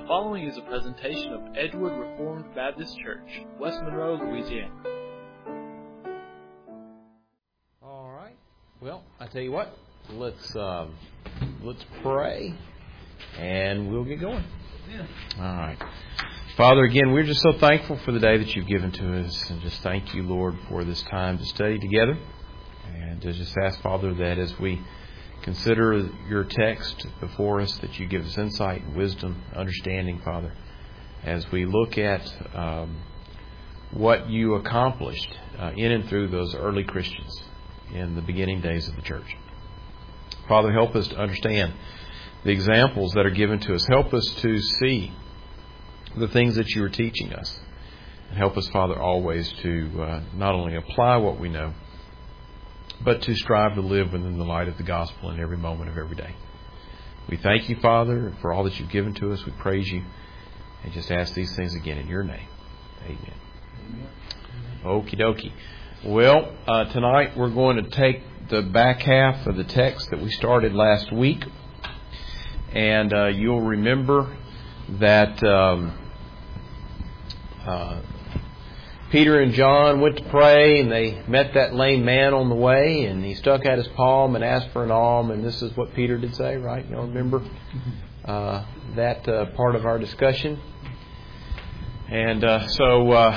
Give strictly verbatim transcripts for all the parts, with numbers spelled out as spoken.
The following is a presentation of Edgewood Reformed Baptist Church, West Monroe, Louisiana. All right. Well, I tell you what, let's um, let's pray, and we'll get going. Yeah. All right. Father, again, we're just so thankful for the day that you've given to us, and just thank you, Lord, for this time to study together. And to just ask, Father, that as we consider your text before us, that you give us insight and wisdom, understanding, Father, as we look at um, what you accomplished uh, in and through those early Christians in the beginning days of the church. Father, help us to understand the examples that are given to us. Help us to see the things that you are teaching us. And help us, Father, always to uh, not only apply what we know, but to strive to live within the light of the gospel in every moment of every day. We thank you, Father, for all that you've given to us. We praise you and just ask these things again in your name. Amen. Amen. Okie dokie. Well, uh, tonight we're going to take the back half of the text that we started last week. And uh, you'll remember that um, uh, Peter and John went to pray, and they met that lame man on the way, and he stuck out his palm and asked for an alms, and this is what Peter did say, right? You all remember uh, that uh, part of our discussion? And uh, so uh,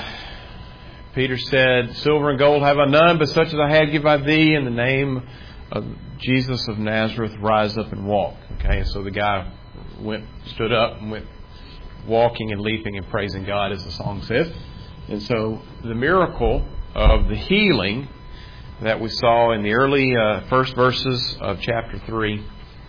Peter said, "Silver and gold have I none, but such as I have give I thee. In the name of Jesus of Nazareth, rise up and walk." Okay, and so the guy went, stood up and went walking and leaping and praising God, as the song says. And so the miracle of the healing that we saw in the early uh, first verses of chapter three,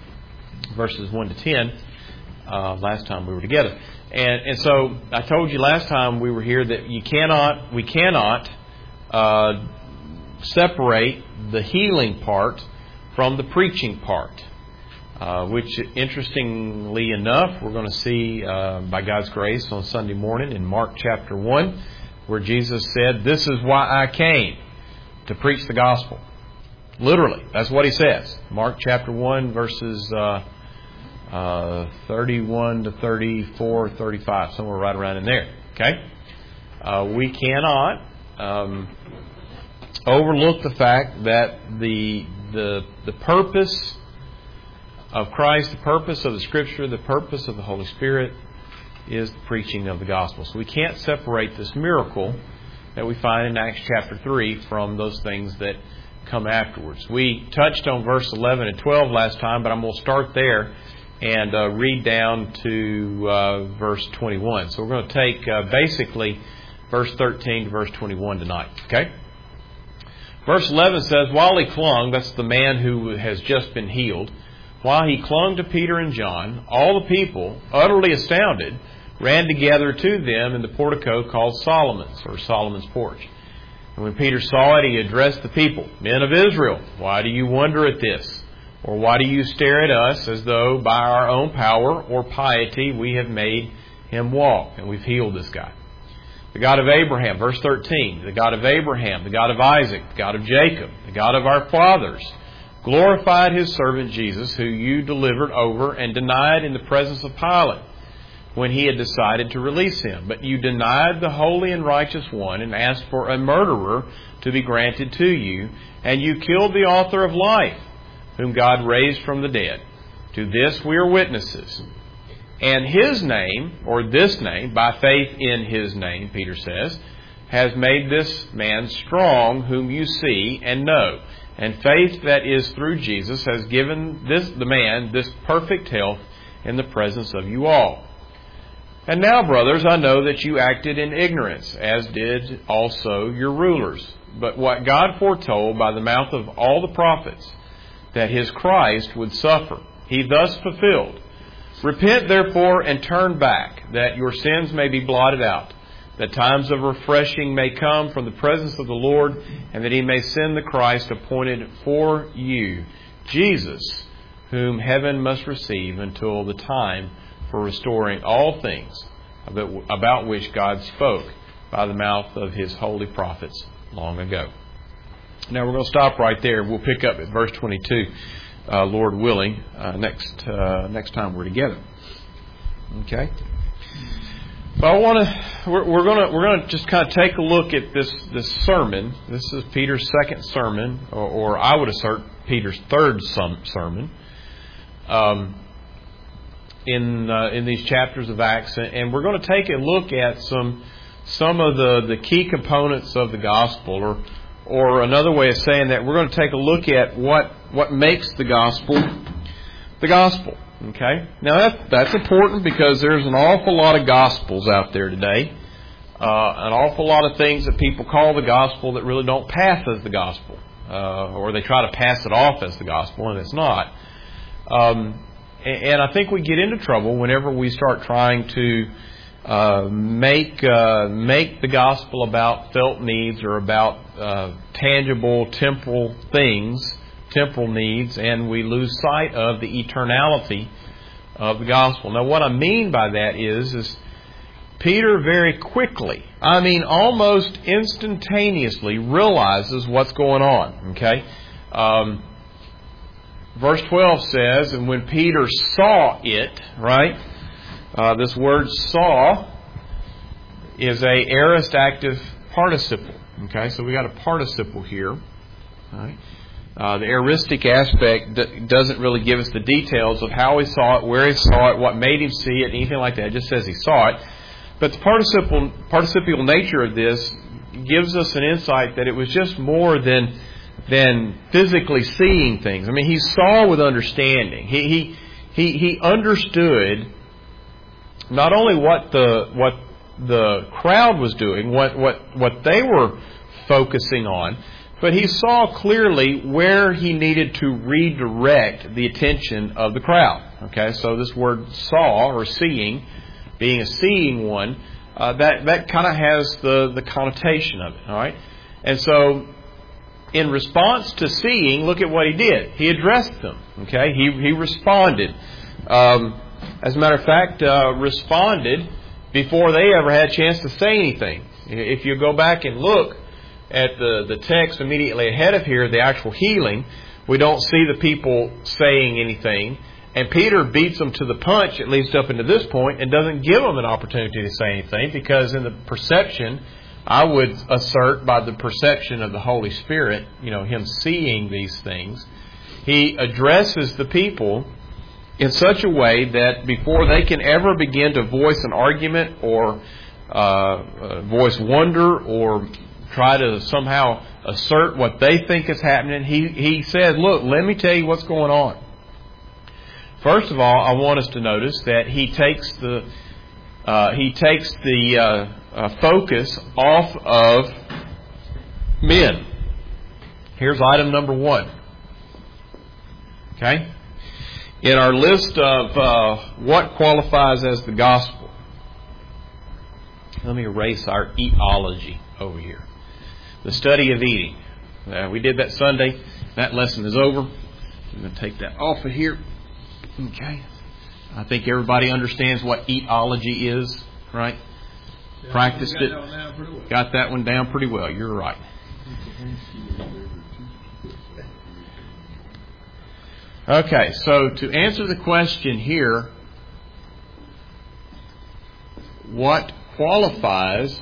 verses one to ten, uh, last time we were together. And and so I told you last time we were here that you cannot, we cannot uh, separate the healing part from the preaching part. Uh, which, interestingly enough, we're going to see uh, by God's grace on Sunday morning in Mark chapter one, where Jesus said, "This is why I came, to preach the gospel." Literally, that's what he says. Mark chapter one, verses uh, uh, thirty-one to thirty-four, thirty-five, somewhere right around in there. Okay, uh, we cannot um, overlook the fact that the the the purpose of Christ, the purpose of the Scripture, the purpose of the Holy Spirit is the preaching of the gospel. So we can't separate this miracle that we find in Acts chapter three from those things that come afterwards. We touched on verse eleven and twelve last time, but I'm going to start there and uh, read down to uh, verse twenty-one. So we're going to take uh, basically verse thirteen to verse twenty-one tonight. Okay? Verse eleven says, "While he clung," that's the man who has just been healed, "while he clung to Peter and John, all the people, utterly astounded, ran together to them in the portico called Solomon's," or Solomon's porch. "And when Peter saw it, he addressed the people, 'Men of Israel, why do you wonder at this? Or why do you stare at us as though by our own power or piety we have made him walk?'" And we've healed this guy. "The God of Abraham," verse thirteen, "the God of Abraham, the God of Isaac, the God of Jacob, the God of our fathers, glorified his servant Jesus, who you delivered over and denied in the presence of Pilate when he had decided to release him. But you denied the holy and righteous one and asked for a murderer to be granted to you. And you killed the author of life, whom God raised from the dead. To this we are witnesses. And his name," or this name, by faith in his name, Peter says, "has made this man strong, whom you see and know. And faith that is through Jesus has given this the man this perfect health in the presence of you all. And now, brothers, I know that you acted in ignorance, as did also your rulers. But what God foretold by the mouth of all the prophets, that his Christ would suffer, he thus fulfilled. Repent, therefore, and turn back, that your sins may be blotted out, that times of refreshing may come from the presence of the Lord, and that he may send the Christ appointed for you, Jesus, whom heaven must receive until the time for restoring all things about which God spoke by the mouth of his holy prophets long ago." Now we're going to stop right there. We'll pick up at verse twenty-two, uh, Lord willing, uh, next uh, next time we're together. Okay? So I want to. We're, we're going to. We're going to just kind of take a look at this this sermon. This is Peter's second sermon, or, or I would assert Peter's third sermon um, in uh, in these chapters of Acts, and we're going to take a look at some some of the, the key components of the gospel, or or another way of saying that, we're going to take a look at what what makes the gospel the gospel. Okay? Now that, that's important because there's an awful lot of gospels out there today. Uh, an awful lot of things that people call the gospel that really don't pass as the gospel. Uh, or they try to pass it off as the gospel, and it's not. Um, and, and I think we get into trouble whenever we start trying to uh, make uh, make the gospel about felt needs or about uh, tangible, temporal things, temporal needs, and we lose sight of the eternality of the gospel. Now, what I mean by that is, is Peter very quickly, I mean almost instantaneously, realizes what's going on. Okay, um, verse twelve says, and when Peter saw it, right? Uh, this word "saw" is a aorist active participle. Okay, so we got a participle here. All right. Uh, the aoristic aspect d- doesn't really give us the details of how he saw it, where he saw it, what made him see it, anything like that. It just says he saw it. But the participle, participial nature of this gives us an insight that it was just more than than physically seeing things. I mean, he saw with understanding. He he he, he understood not only what the what the crowd was doing, what what what they were focusing on, but he saw clearly where he needed to redirect the attention of the crowd. Okay, so this word "saw" or "seeing," being a seeing one, uh, that that kind of has the the connotation of it. All right, and so in response to seeing, look at what he did. He addressed them. Okay, he he responded. Um, as a matter of fact, uh, responded before they ever had a chance to say anything. If you go back and look at the, the text immediately ahead of here, the actual healing, we don't see the people saying anything. And Peter beats them to the punch, at least up into this point, and doesn't give them an opportunity to say anything, because in the perception, I would assert by the perception of the Holy Spirit, you know, Him seeing these things, He addresses the people in such a way that before they can ever begin to voice an argument or uh, uh, voice wonder or try to somehow assert what they think is happening, he, he says, look, let me tell you what's going on. First of all, I want us to notice that he takes the uh, he takes the uh, uh, focus off of men. Here's item number one. Okay? In our list of uh, what qualifies as the gospel, let me erase our eatology over here. The study of eating. Uh, we did that Sunday. That lesson is over. I'm going to take that off of here. Okay. I think everybody understands what eatology is, right? Yeah, Practiced got it. That well. Got that one down pretty well. You're right. Okay, so to answer the question here, what qualifies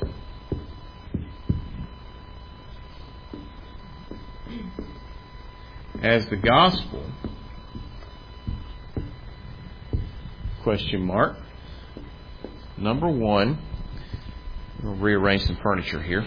as the gospel? Question mark. Number one, we'll rearrange some furniture here.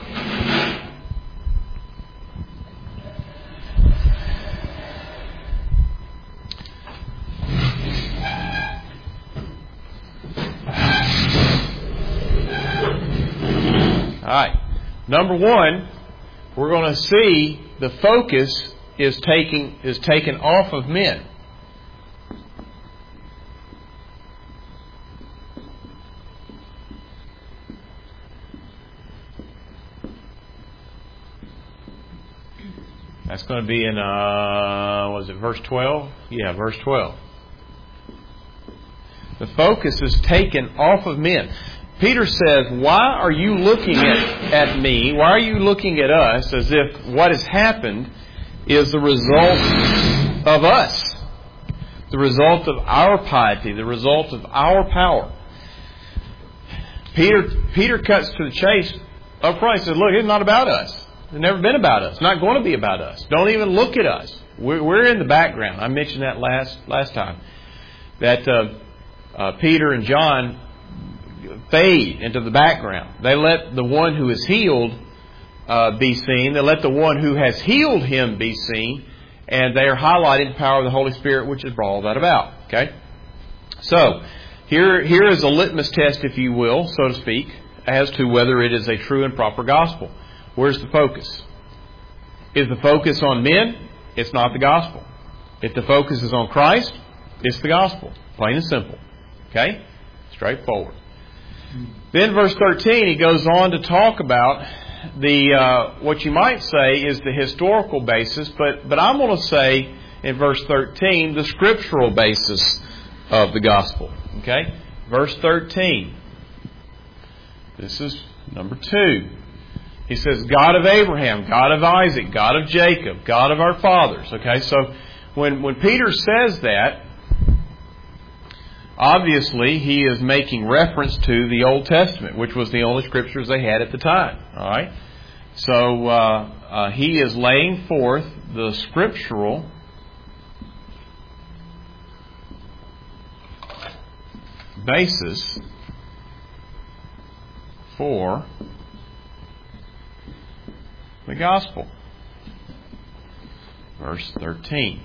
All right. Number one, we're going to see the focus is taking is taken off of men. That's going to be in, uh, was it verse twelve? Yeah, verse twelve. The focus is taken off of men. Peter says, why are you looking at, at me? Why are you looking at us as if what has happened is the result of us? The result of our piety, the result of our power. Peter Peter cuts to the chase up front. He says, look, it's not about us. It's never been about us. It's not going to be about us. Don't even look at us. We're, we're in the background. I mentioned that last last time. That uh, uh, Peter and John fade into the background. They let the one who is healed uh, be seen. They let the one who has healed him be seen. And they are highlighting the power of the Holy Spirit, which has brought all that about. Okay? So, here, here is a litmus test, if you will, so to speak, as to whether it is a true and proper gospel. Where's the focus? Is the focus on men? It's not the gospel. If the focus is on Christ, it's the gospel. Plain and simple. Okay? Straightforward. Then verse thirteen, he goes on to talk about the uh, what you might say is the historical basis, but, but I'm going to say in verse thirteen, the scriptural basis of the gospel. Okay? Verse thirteen. This is number two. He says, God of Abraham, God of Isaac, God of Jacob, God of our fathers. Okay, so when, when Peter says that, obviously he is making reference to the Old Testament, which was the only scriptures they had at the time. All right? So uh, uh, he is laying forth the scriptural basis for the gospel. Verse thirteen.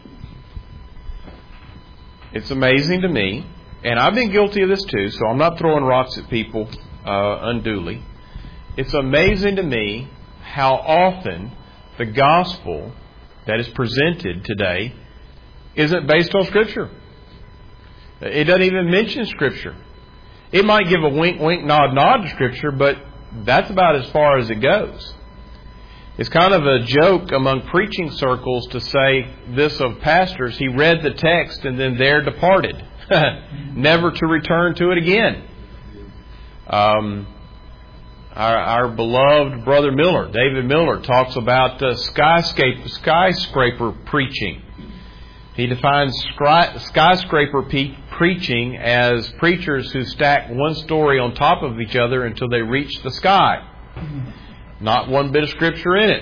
It's amazing to me, and I've been guilty of this too, so I'm not throwing rocks at people uh, unduly. It's amazing to me how often the gospel that is presented today isn't based on Scripture. It doesn't even mention Scripture. It might give a wink, wink, nod, nod to Scripture, but that's about as far as it goes. It's kind of a joke among preaching circles to say this of pastors. He read the text and then there departed, never to return to it again. Um, our, our beloved brother Miller, David Miller, talks about uh, skyscraper, skyscraper preaching. He defines skry, skyscraper pe- preaching as preachers who stack one story on top of each other until they reach the sky. Not one bit of Scripture in it.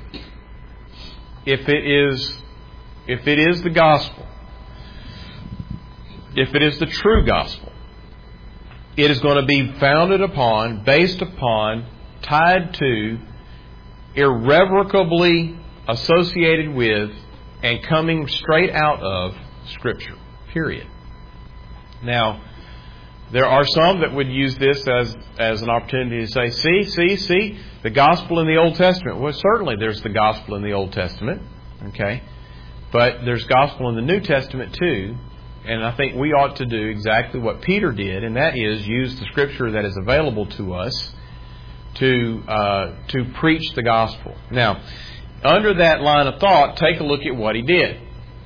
If it is, if it is the gospel, if it is the true gospel, it is going to be founded upon, based upon, tied to, irrevocably associated with, and coming straight out of Scripture. Period. Now, there are some that would use this as, as an opportunity to say, see, see, see, the gospel in the Old Testament. Well, certainly there's the gospel in the Old Testament. Okay? But there's gospel in the New Testament too. And I think we ought to do exactly what Peter did, and that is use the Scripture that is available to us to uh, to preach the gospel. Now, under that line of thought, take a look at what he did.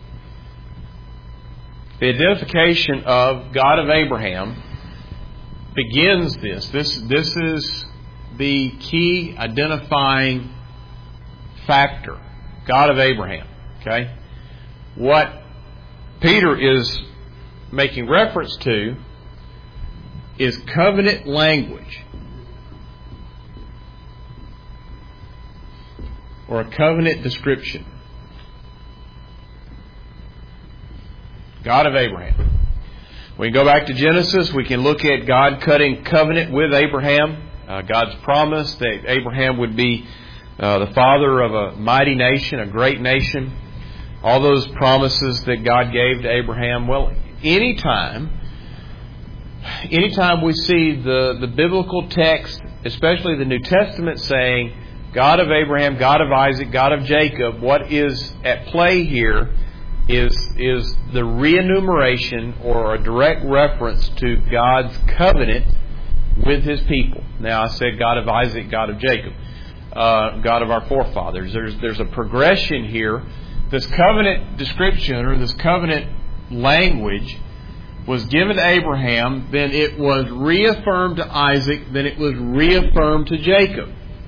The identification of God of Abraham begins this. This, this is the key identifying factor. God of Abraham. Okay? What Peter is making reference to is covenant language, or a covenant description. God of Abraham. We can go back to Genesis. We can look at God cutting covenant with Abraham. Uh, God's promise that Abraham would be uh, the father of a mighty nation, a great nation. All those promises that God gave to Abraham. Well, anytime, anytime we see the, the biblical text, especially the New Testament, saying God of Abraham, God of Isaac, God of Jacob, what is at play here is, is the re-enumeration or a direct reference to God's covenant with His people. Now, I said God of Isaac, God of Jacob, uh, God of our forefathers. There's, there's a progression here. This covenant description or this covenant language was given to Abraham, then it was reaffirmed to Isaac, then it was reaffirmed to Jacob.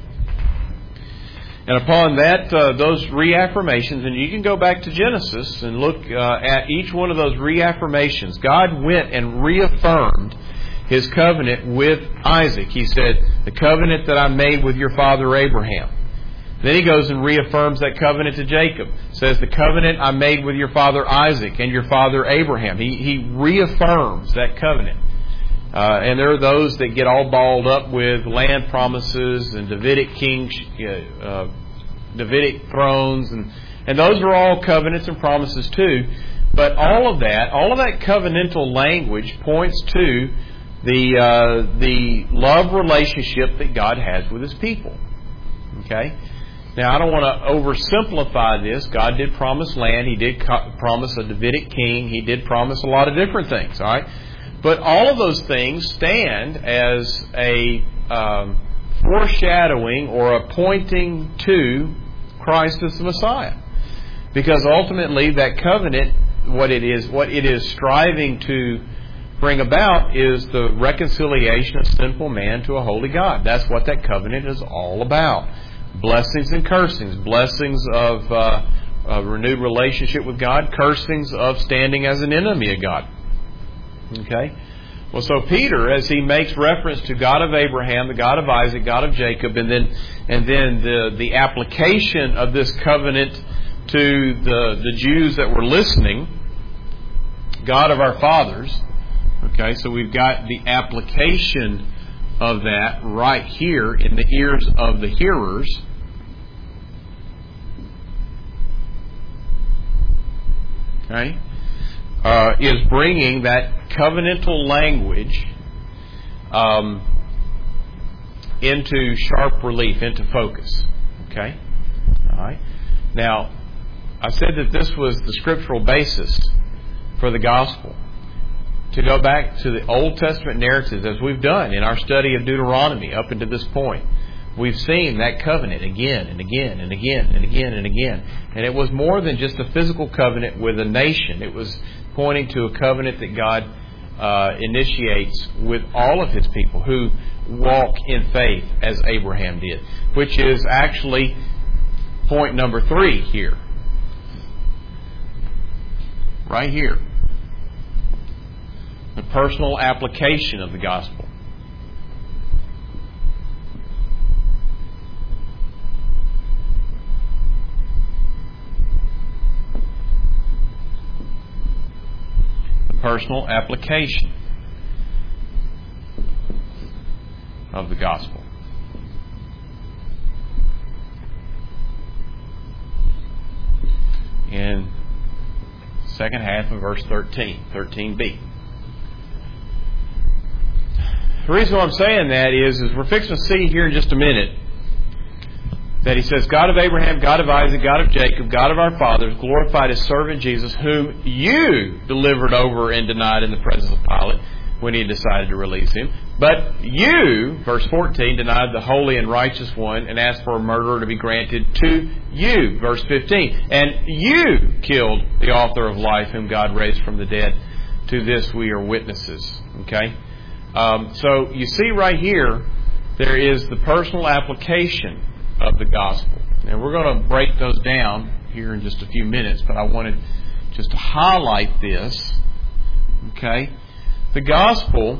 And upon that, uh, those reaffirmations, and you can go back to Genesis and look uh, at each one of those reaffirmations. God went and reaffirmed His covenant with Isaac. He said, the covenant that I made with your father Abraham. Then he goes and reaffirms that covenant to Jacob. Says, the covenant I made with your father Isaac and your father Abraham. He, he reaffirms that covenant. Uh, and there are those that get all balled up with land promises and Davidic kings, uh, uh, Davidic thrones, and, and those are all covenants and promises too. But all of that, all of that covenantal language points to the uh, the love relationship that God has with His people. Okay? Now, I don't want to oversimplify this. God did promise land. He did co- promise a Davidic king. He did promise a lot of different things. All right? But all of those things stand as a um, foreshadowing or a pointing to Christ as the Messiah. Because ultimately that covenant, what it is, what it is striving to bring about is the reconciliation of sinful man to a holy God. That's what that covenant is all about. Blessings and cursings. Blessings of uh, a renewed relationship with God. Cursings of standing as an enemy of God. Okay? Well, so Peter, as he makes reference to God of Abraham, the God of Isaac, God of Jacob, and then and then the, the application of this covenant to the, the Jews that were listening, God of our fathers. Okay, so we've got the application of that right here in the ears of the hearers. Okay, uh, is bringing that covenantal language um, into sharp relief, into focus. Okay, all right. Now, I said that this was the scriptural basis for the gospel. To go back to the Old Testament narratives, as we've done in our study of Deuteronomy up until this point, we've seen that covenant again and again and again and again and again. And it was more than just a physical covenant with a nation. It was pointing to a covenant that God uh, initiates with all of His people who walk in faith as Abraham did, which is actually point number three here. Right here. The personal application of the gospel. The personal application of the gospel. In the second half of verse thirteen, thirteen b. The reason why I'm saying that is, is we're fixing to see here in just a minute that he says, God of Abraham, God of Isaac, God of Jacob, God of our fathers, glorified His servant Jesus, whom you delivered over and denied in the presence of Pilate when he decided to release Him. But you, verse fourteen, denied the holy and righteous one and asked for a murderer to be granted to you, verse fifteen. And you killed the author of life, whom God raised from the dead. To this we are witnesses. Okay? Um, so you see right here, there is the personal application of the gospel. And we're going to break those down here in just a few minutes, but I wanted just to highlight this. Okay? The gospel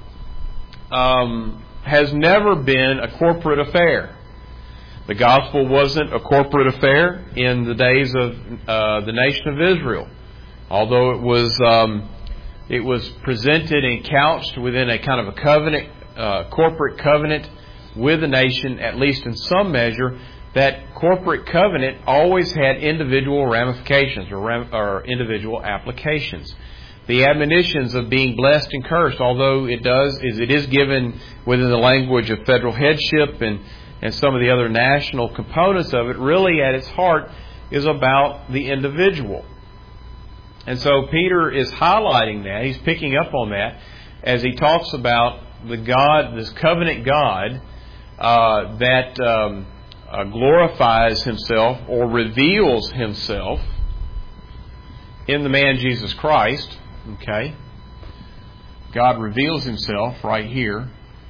um, has never been a corporate affair. The gospel wasn't a corporate affair in the days of uh, the nation of Israel. Although it was... Um, It was presented and couched within a kind of a covenant, uh, corporate covenant with the nation, at least in some measure. That corporate covenant always had individual ramifications or, ram- or individual applications. The admonitions of being blessed and cursed, although it does, is it is given within the language of federal headship and, and some of the other national components of it, really at its heart is about the individual. And so Peter is highlighting that. He's picking up on that as he talks about the God, this covenant God uh, that um, uh, glorifies Himself or reveals Himself in the man Jesus Christ. Okay, God reveals Himself right here.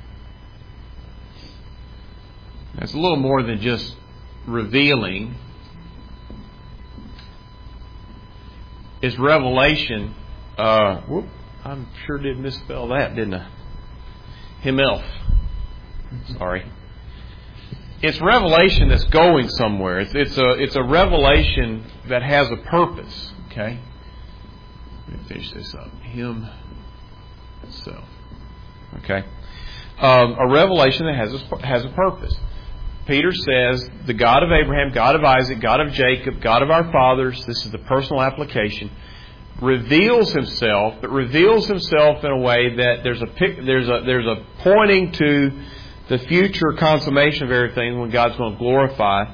It's a little more than just revealing. Is revelation. Uh, whoop, I sure did misspell that, didn't I? Himself. Sorry. It's revelation that's going somewhere. It's, it's a it's a revelation that has a purpose. Okay. Let me finish this up. Himself. Okay. Um, a revelation that has a, has a purpose. Peter says, the God of Abraham, God of Isaac, God of Jacob, God of our fathers, this is the personal application, reveals Himself, but reveals Himself in a way that there's a there's a there's a pointing to the future consummation of everything when God's going to glorify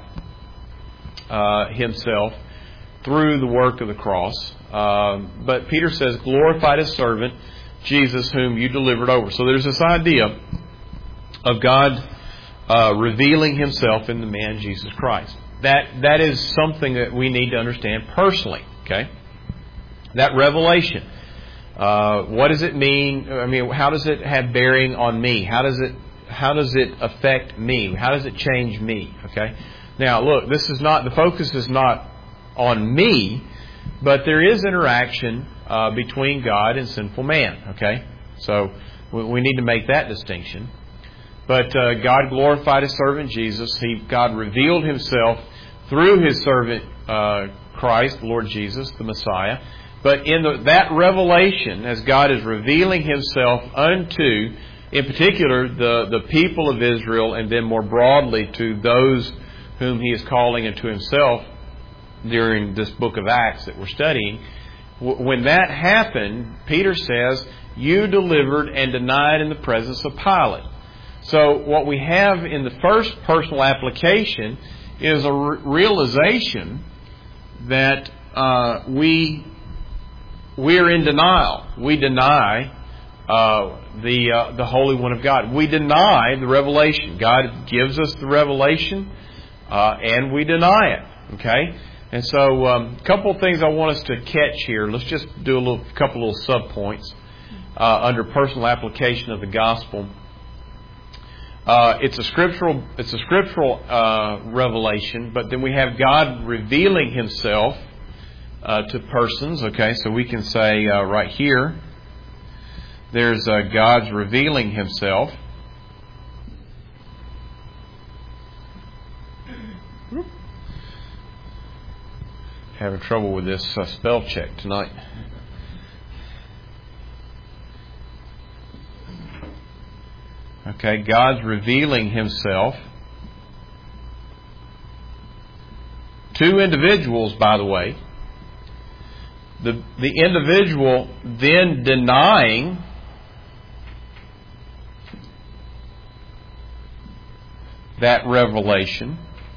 uh, Himself through the work of the cross. Um, but Peter says, glorified His servant, Jesus, whom you delivered over. So there's this idea of God uh, revealing Himself in the man Jesus Christ. That that is something that we need to understand personally. Okay, that revelation. Uh, what does it mean? I mean, how does it have bearing on me? How does it how does it affect me? How does it change me? Okay. Now, look, this is not the focus is not on me, but there is interaction uh, between God and sinful man. Okay, so we, we need to make that distinction. But uh, God glorified His servant Jesus. He God revealed Himself through His servant uh, Christ, Lord Jesus, the Messiah. But in the, that revelation, as God is revealing Himself unto, in particular, the, the people of Israel, and then more broadly to those whom He is calling into Himself during this book of Acts that we're studying, when that happened, Peter says, you delivered and denied in the presence of Pilate. So what we have in the first personal application is a re- realization that uh, we we're in denial. We deny uh, the uh, the Holy One of God. We deny the revelation. God gives us the revelation, uh, and we deny it. Okay, and so a um, couple of things I want us to catch here. Let's just do a little couple little subpoints uh, under personal application of the gospel. Uh, it's a scriptural, it's a scriptural uh, revelation, but then we have God revealing Himself uh, to persons. Okay, so we can say uh, right here, there's uh, God's revealing Himself. Having trouble with this uh, spell check tonight. Okay, God's revealing Himself to individuals, by the way. The, the individual then denying that revelation.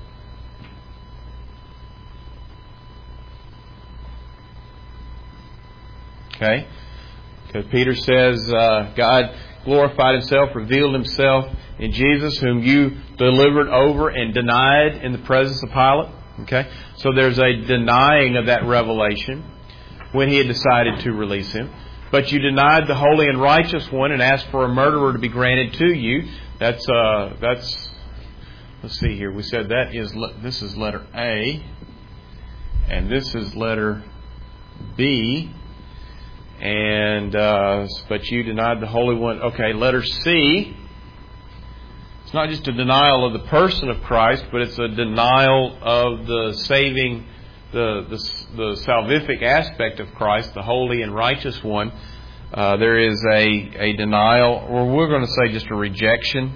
Okay? Because Peter says, uh, God glorified Himself, revealed Himself in Jesus, whom you delivered over and denied in the presence of Pilate. Okay? So there's a denying of that revelation when He had decided to release Him. But you denied the holy and righteous one and asked for a murderer to be granted to you. That's, uh, that's, let's see here. We said that is, this is letter A. And this is letter B. And, uh, but you denied the Holy One. Okay, letter C. It's not just a denial of the person of Christ, but it's a denial of the saving, the the, the salvific aspect of Christ, the Holy and Righteous One. Uh, there is a, a denial, or we're going to say just a rejection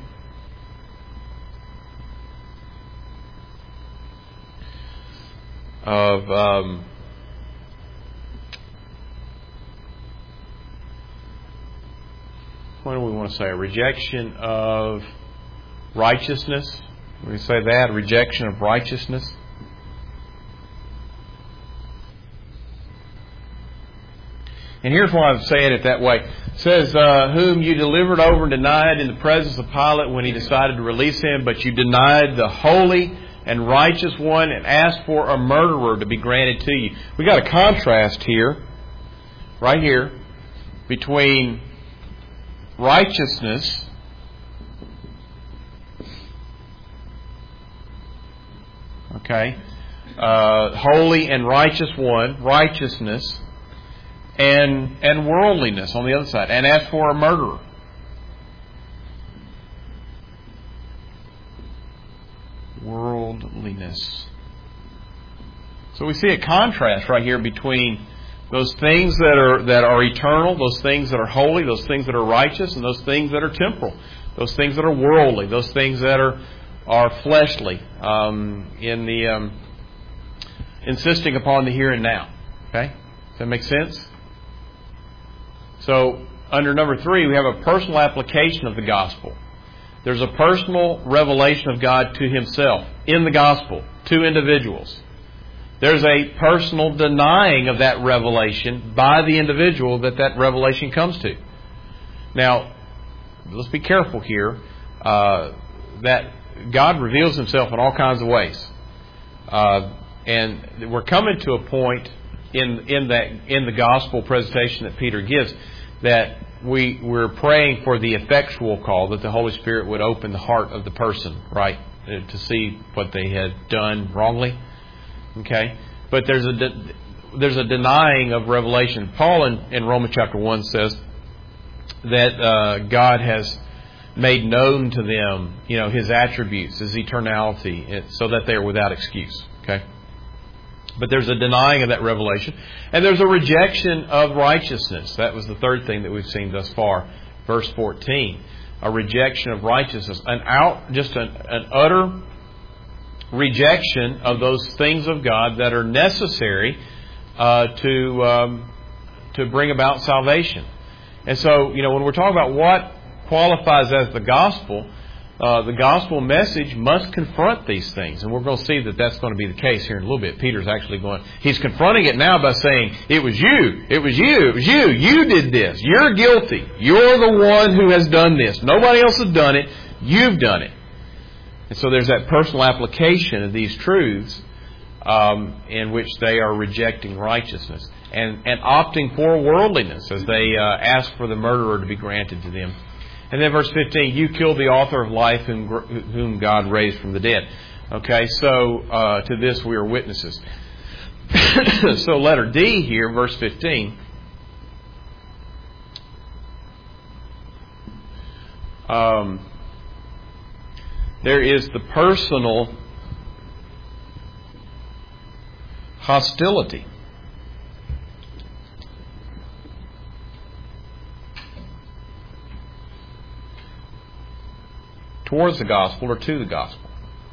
of... Um, what do we want to say? A rejection of righteousness. We say that, rejection of righteousness. And here's why I'm saying it that way. It says, uh, whom you delivered over and denied in the presence of Pilate when he decided to release him, but you denied the holy and righteous one and asked for a murderer to be granted to you. We got a contrast here, right here, between righteousness okay uh, holy and righteous one, righteousness, and and worldliness on the other side, and ask for a murderer. worldliness. So we see a contrast right here between those things that are that are eternal, those things that are holy, those things that are righteous, and those things that are temporal, those things that are worldly, those things that are are fleshly, um, in the um, insisting upon the here and now. Okay, does that make sense? So under number three, we have a personal application of the gospel. There's a personal revelation of God to Himself in the gospel to individuals. There's a personal denying of that revelation by the individual that that revelation comes to. Now, let's be careful here uh, that God reveals Himself in all kinds of ways, uh, and we're coming to a point in in that in the gospel presentation that Peter gives that we we're praying for the effectual call, that the Holy Spirit would open the heart of the person, right, to see what they had done wrongly. Okay, but there's a de- there's a denying of revelation. Paul in, in Romans chapter one says that uh, God has made known to them, you know, His attributes, His eternality, so that they are without excuse. Okay, but there's a denying of that revelation, and there's a rejection of righteousness. That was the third thing that we've seen thus far. Verse fourteen, a rejection of righteousness, an out, just an, an utter rejection of those things of God that are necessary uh, to um, to bring about salvation. And so, you know, when we're talking about what qualifies as the gospel, uh, the gospel message must confront these things, and we're going to see that that's going to be the case here in a little bit. Peter's actually going; he's confronting it now by saying, "It was you, it was you, it was you. You did this. You're guilty. You're the one who has done this. Nobody else has done it. You've done it." And so there's that personal application of these truths um, in which they are rejecting righteousness and, and opting for worldliness as they uh, ask for the murderer to be granted to them. And then verse fifteen, you killed the author of life whom, whom God raised from the dead. Okay, so uh, to this we are witnesses. So letter D here, verse fifteen. Um... There is the personal hostility. Towards the gospel or to the gospel.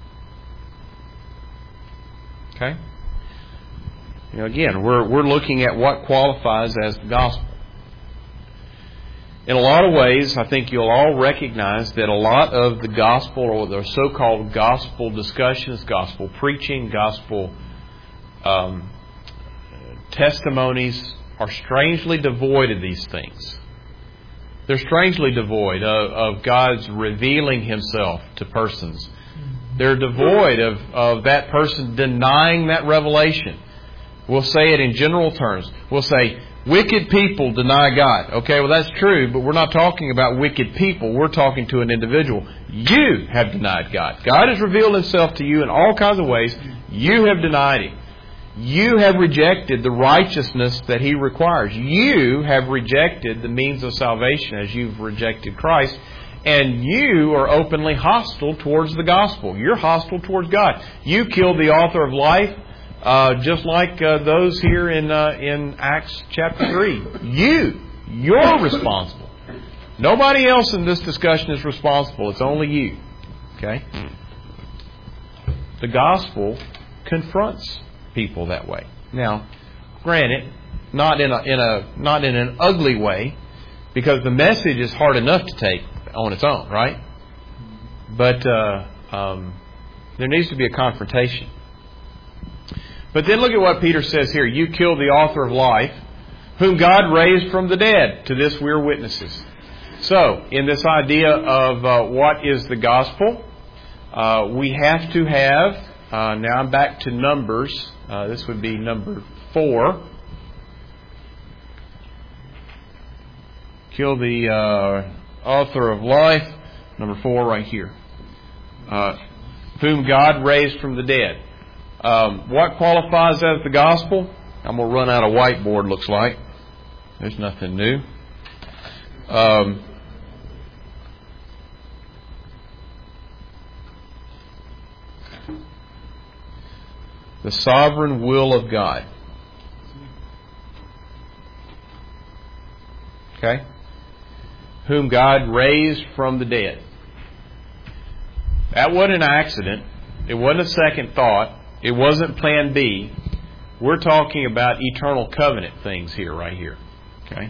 Okay? You know, again, we're we're looking at what qualifies as the gospel. In a lot of ways, I think you'll all recognize that a lot of the gospel, or the so-called gospel discussions, gospel preaching, gospel um, testimonies are strangely devoid of these things. They're strangely devoid of, of God's revealing Himself to persons. They're devoid of, of that person denying that revelation. We'll say it in general terms. We'll say, wicked people deny God. Okay, well that's true, but we're not talking about wicked people. We're talking to an individual. You have denied God. God has revealed Himself to you in all kinds of ways. You have denied Him. You have rejected the righteousness that He requires. You have rejected the means of salvation as you've rejected Christ. And you are openly hostile towards the gospel. You're hostile towards God. You killed the author of life. Uh, just like uh, those here in uh, in Acts chapter three. You, you're responsible. Nobody else in this discussion is responsible. It's only you. Okay? The gospel confronts people that way. Now, granted, not in a in a not in an ugly way, because the message is hard enough to take on its own, right? But uh, um, there needs to be a confrontation. But then look at what Peter says here. You killed the author of life, whom God raised from the dead. To this we are witnesses. So, in this idea of uh, what is the gospel, uh, we have to have, uh, now I'm back to Numbers. Uh, this would be number four. Kill the uh, author of life. Number four right here. Uh, whom God raised from the dead. Um, what qualifies as the gospel? I'm going to run out of whiteboard, looks like. There's nothing new. Um, The sovereign will of God. Okay? Whom God raised from the dead. That wasn't an accident. It wasn't a second thought. It wasn't plan B. We're talking about eternal covenant things here, right here. Okay?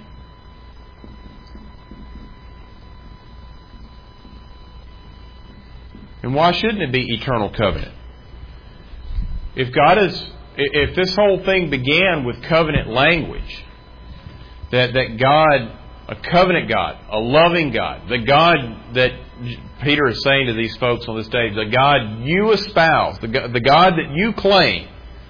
And why shouldn't it be eternal covenant? If God is, if this whole thing began with covenant language, that, that God, a covenant God, a loving God, the God that Peter is saying to these folks on this day, the God you espouse, the God, the God that you claim,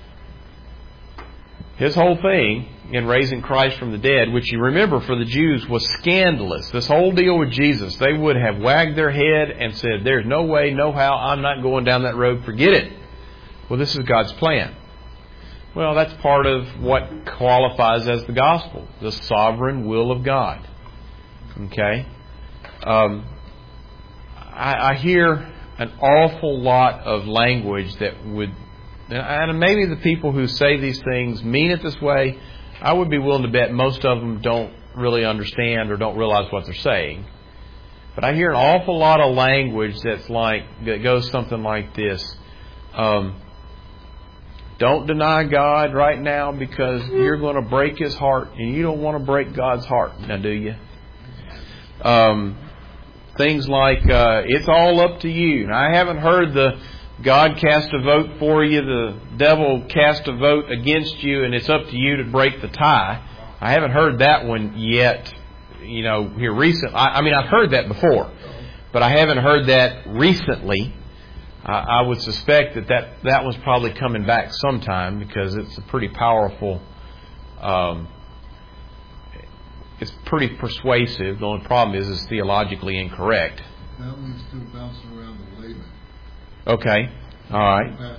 His whole thing in raising Christ from the dead, which you remember for the Jews was scandalous. This whole deal with Jesus, they would have wagged their head and said, there's no way, no how, I'm not going down that road, forget it. Well, this is God's plan. Well, that's part of what qualifies as the gospel, the sovereign will of God. Okay? Um, I, I hear an awful lot of language that would, and maybe the people who say these things mean it this way. I would be willing to bet most of them don't really understand or don't realize what they're saying. But I hear an awful lot of language that's like, that goes something like this. Um, don't deny God right now because you're going to break His heart and you don't want to break God's heart. Now, do you? Um, things like, uh, it's all up to you. Now, I haven't heard the God cast a vote for you, the devil cast a vote against you, and it's up to you to break the tie. I haven't heard that one yet, you know, here recently. I, I mean, I've heard that before, but I haven't heard that recently. Uh, I would suspect that, that that one's probably coming back sometime because it's a pretty powerful, um, it's pretty persuasive. The only problem is it's theologically incorrect. That one's still bouncing around the layman. Okay. All right.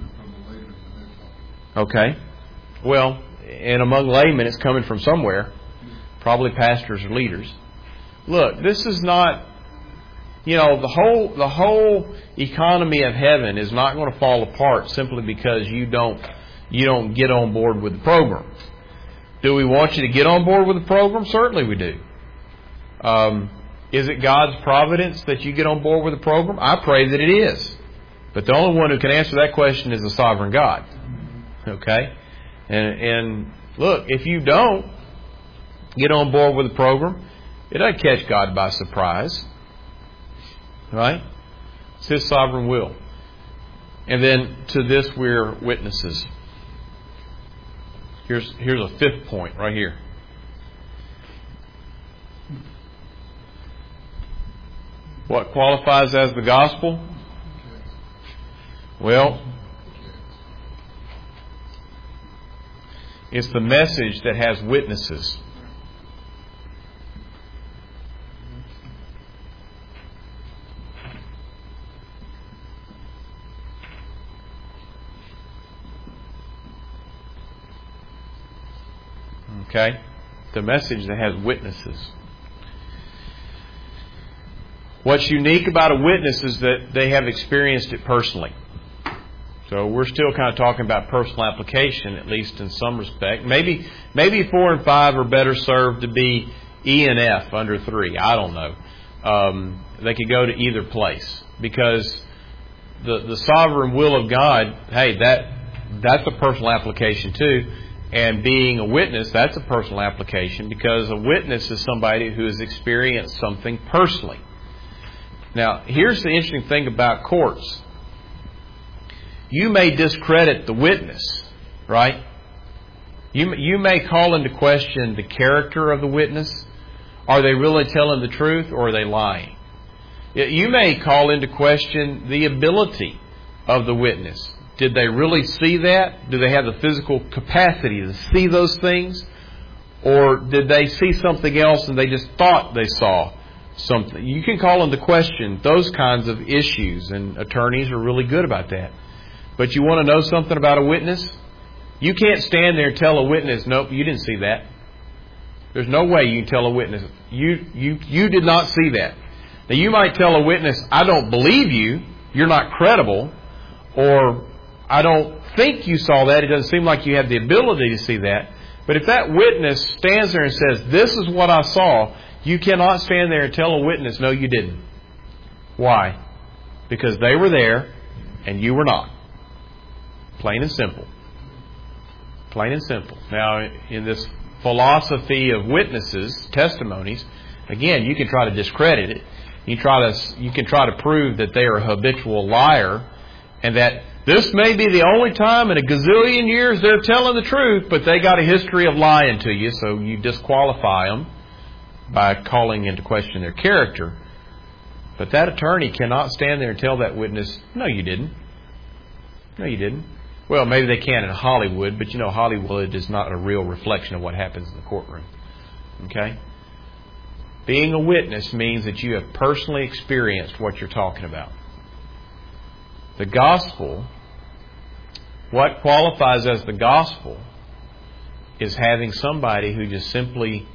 Okay. Well, and among laymen, it's coming from somewhere. Probably pastors or leaders. Look, this is not, you know, the whole the whole economy of heaven is not going to fall apart simply because you don't you don't get on board with the program. Do we want you to get on board with the program? Certainly we do. Um, is it God's providence that you get on board with the program? I pray that it is. But the only one who can answer that question is the sovereign God. Okay? And, and look, if you don't get on board with the program, it doesn't catch God by surprise. Right? It's His sovereign will. And then to this we're witnesses. Here's, here's a fifth point right here. What qualifies as the gospel? Well, it's the message that has witnesses. Okay? The message that has witnesses. What's unique about a witness is that they have experienced it personally. So we're still kind of talking about personal application, at least in some respect. Maybe maybe four and five are better served to be E and F under three. I don't know. Um, they could go to either place because the the sovereign will of God, hey, that that's a personal application too. And being a witness, that's a personal application because a witness is somebody who has experienced something personally. Now, here's the interesting thing about courts. You may discredit the witness, right? You, you may call into question the character of the witness. Are they really telling the truth or are they lying? You may call into question the ability of the witness. Did they really see that? Do they have the physical capacity to see those things? Or did they see something else and they just thought they saw something? You can call into question those kinds of issues, and attorneys are really good about that. But you want to know something about a witness? You can't stand there and tell a witness, nope, you didn't see that. There's no way you can tell a witness, you you you did not see that. Now you might tell a witness, I don't believe you, you're not credible, or I don't think you saw that. It doesn't seem like you have the ability to see that. But if that witness stands there and says, this is what I saw, you cannot stand there and tell a witness, no, you didn't. Why? Because they were there and you were not. Plain and simple. Plain and simple. Now, in this philosophy of witnesses, testimonies, again, you can try to discredit it. You try to, you can try to prove that they are a habitual liar and that this may be the only time in a gazillion years they're telling the truth, but they got a history of lying to you, so you disqualify them by calling into question their character. But that attorney cannot stand there and tell that witness, no, you didn't. No, you didn't. Well, maybe they can in Hollywood, but you know, Hollywood is not a real reflection of what happens in the courtroom. Okay? Being a witness means that you have personally experienced what you're talking about. The gospel, what qualifies as the gospel, is having somebody who just simply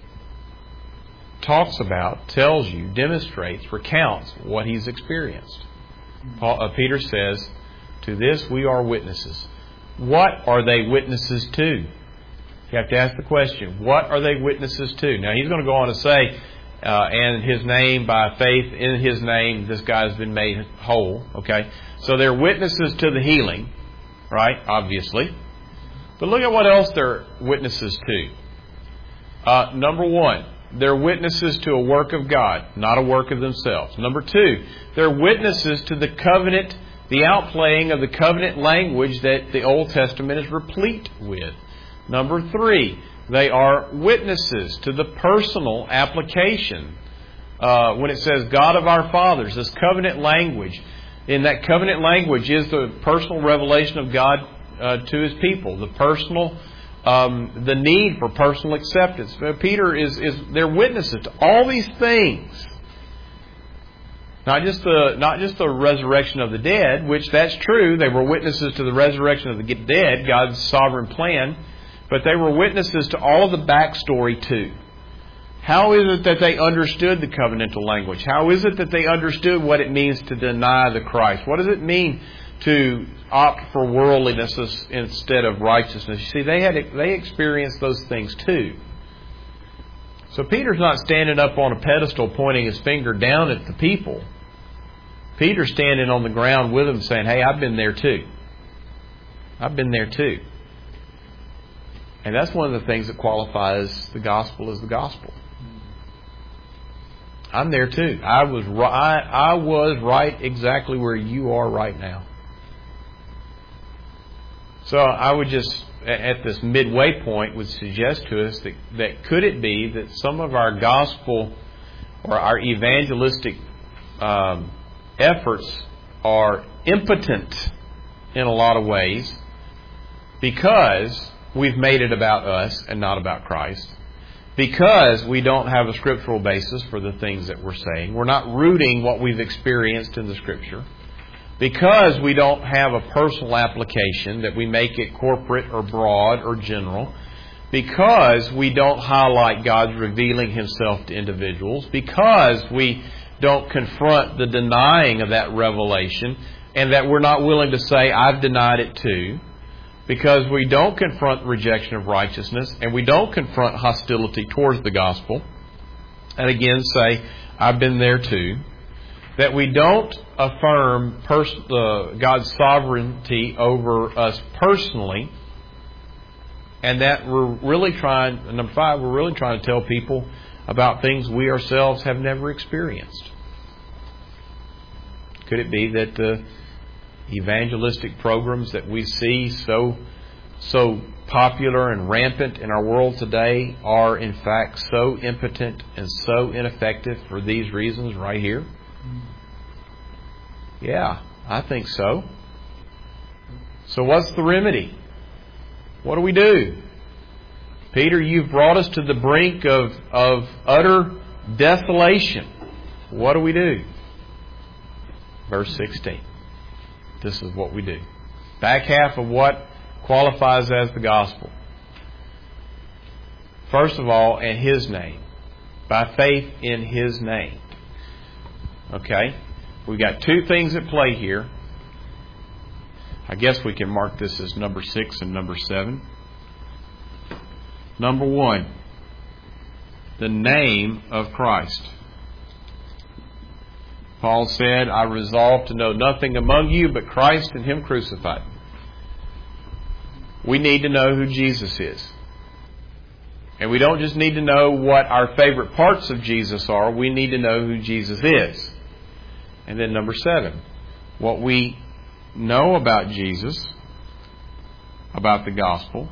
talks about, tells you, demonstrates, recounts what he's experienced. Paul, uh, Peter says, to this we are witnesses. What are they witnesses to? You have to ask the question, what are they witnesses to? Now, he's going to go on to say, uh, and his name, by faith in his name, this guy's been made whole. Okay? So they're witnesses to the healing, right? Obviously. But look at what else they're witnesses to. Uh, number one, they're witnesses to a work of God, not a work of themselves. Number two, they're witnesses to the covenant, the outplaying of the covenant language that the Old Testament is replete with. Number three, they are witnesses to the personal application. Uh, when it says God of our fathers, this covenant language, in that covenant language is the personal revelation of God uh, to His people, the personal, um, the need for personal acceptance. Peter is is they're witnesses to all these things. Not just the not just the resurrection of the dead, which that's true. They were witnesses to the resurrection of the dead, God's sovereign plan, but they were witnesses to all of the backstory too. How is it that they understood the covenantal language? How is it that they understood what it means to deny the Christ? What does it mean to opt for worldliness instead of righteousness? You see, they had they experienced those things too. So Peter's not standing up on a pedestal pointing his finger down at the people. Peter's standing on the ground with them saying, hey, I've been there too. I've been there too. And that's one of the things that qualifies the gospel as the gospel. I'm there too. I was right, I was right exactly where you are right now. So I would just, at this midway point, would suggest to us that, that could it be that some of our gospel or our evangelistic um, efforts are impotent in a lot of ways because we've made it about us and not about Christ. Because we don't have a scriptural basis for the things that we're saying. We're not rooting what we've experienced in the Scripture. Because we don't have a personal application, that we make it corporate or broad or general. Because we don't highlight God's revealing Himself to individuals. Because we don't confront the denying of that revelation. And that we're not willing to say, I've denied it too. Because we don't confront rejection of righteousness. And we don't confront hostility towards the gospel. And again say, I've been there too. That we don't affirm pers- uh, God's sovereignty over us personally. And that we're really trying, number five, we're really trying to tell people about things we ourselves have never experienced. Could it be that the evangelistic programs that we see so so popular and rampant in our world today are in fact so impotent and so ineffective for these reasons right here? Yeah, I think so. So what's the remedy? What do we do? Peter, you've brought us to the brink of, of utter desolation. What do we do? Verse sixteen. This is what we do. Back half of what qualifies as the gospel. First of all, in His name. By faith in His name. Okay? We've got two things at play here. I guess we can mark this as number six and number seven. Number one, the name of Christ. Paul said, I resolve to know nothing among you but Christ and Him crucified. We need to know who Jesus is. And we don't just need to know what our favorite parts of Jesus are. We need to know who Jesus is. And then number seven, what we know about Jesus, about the gospel.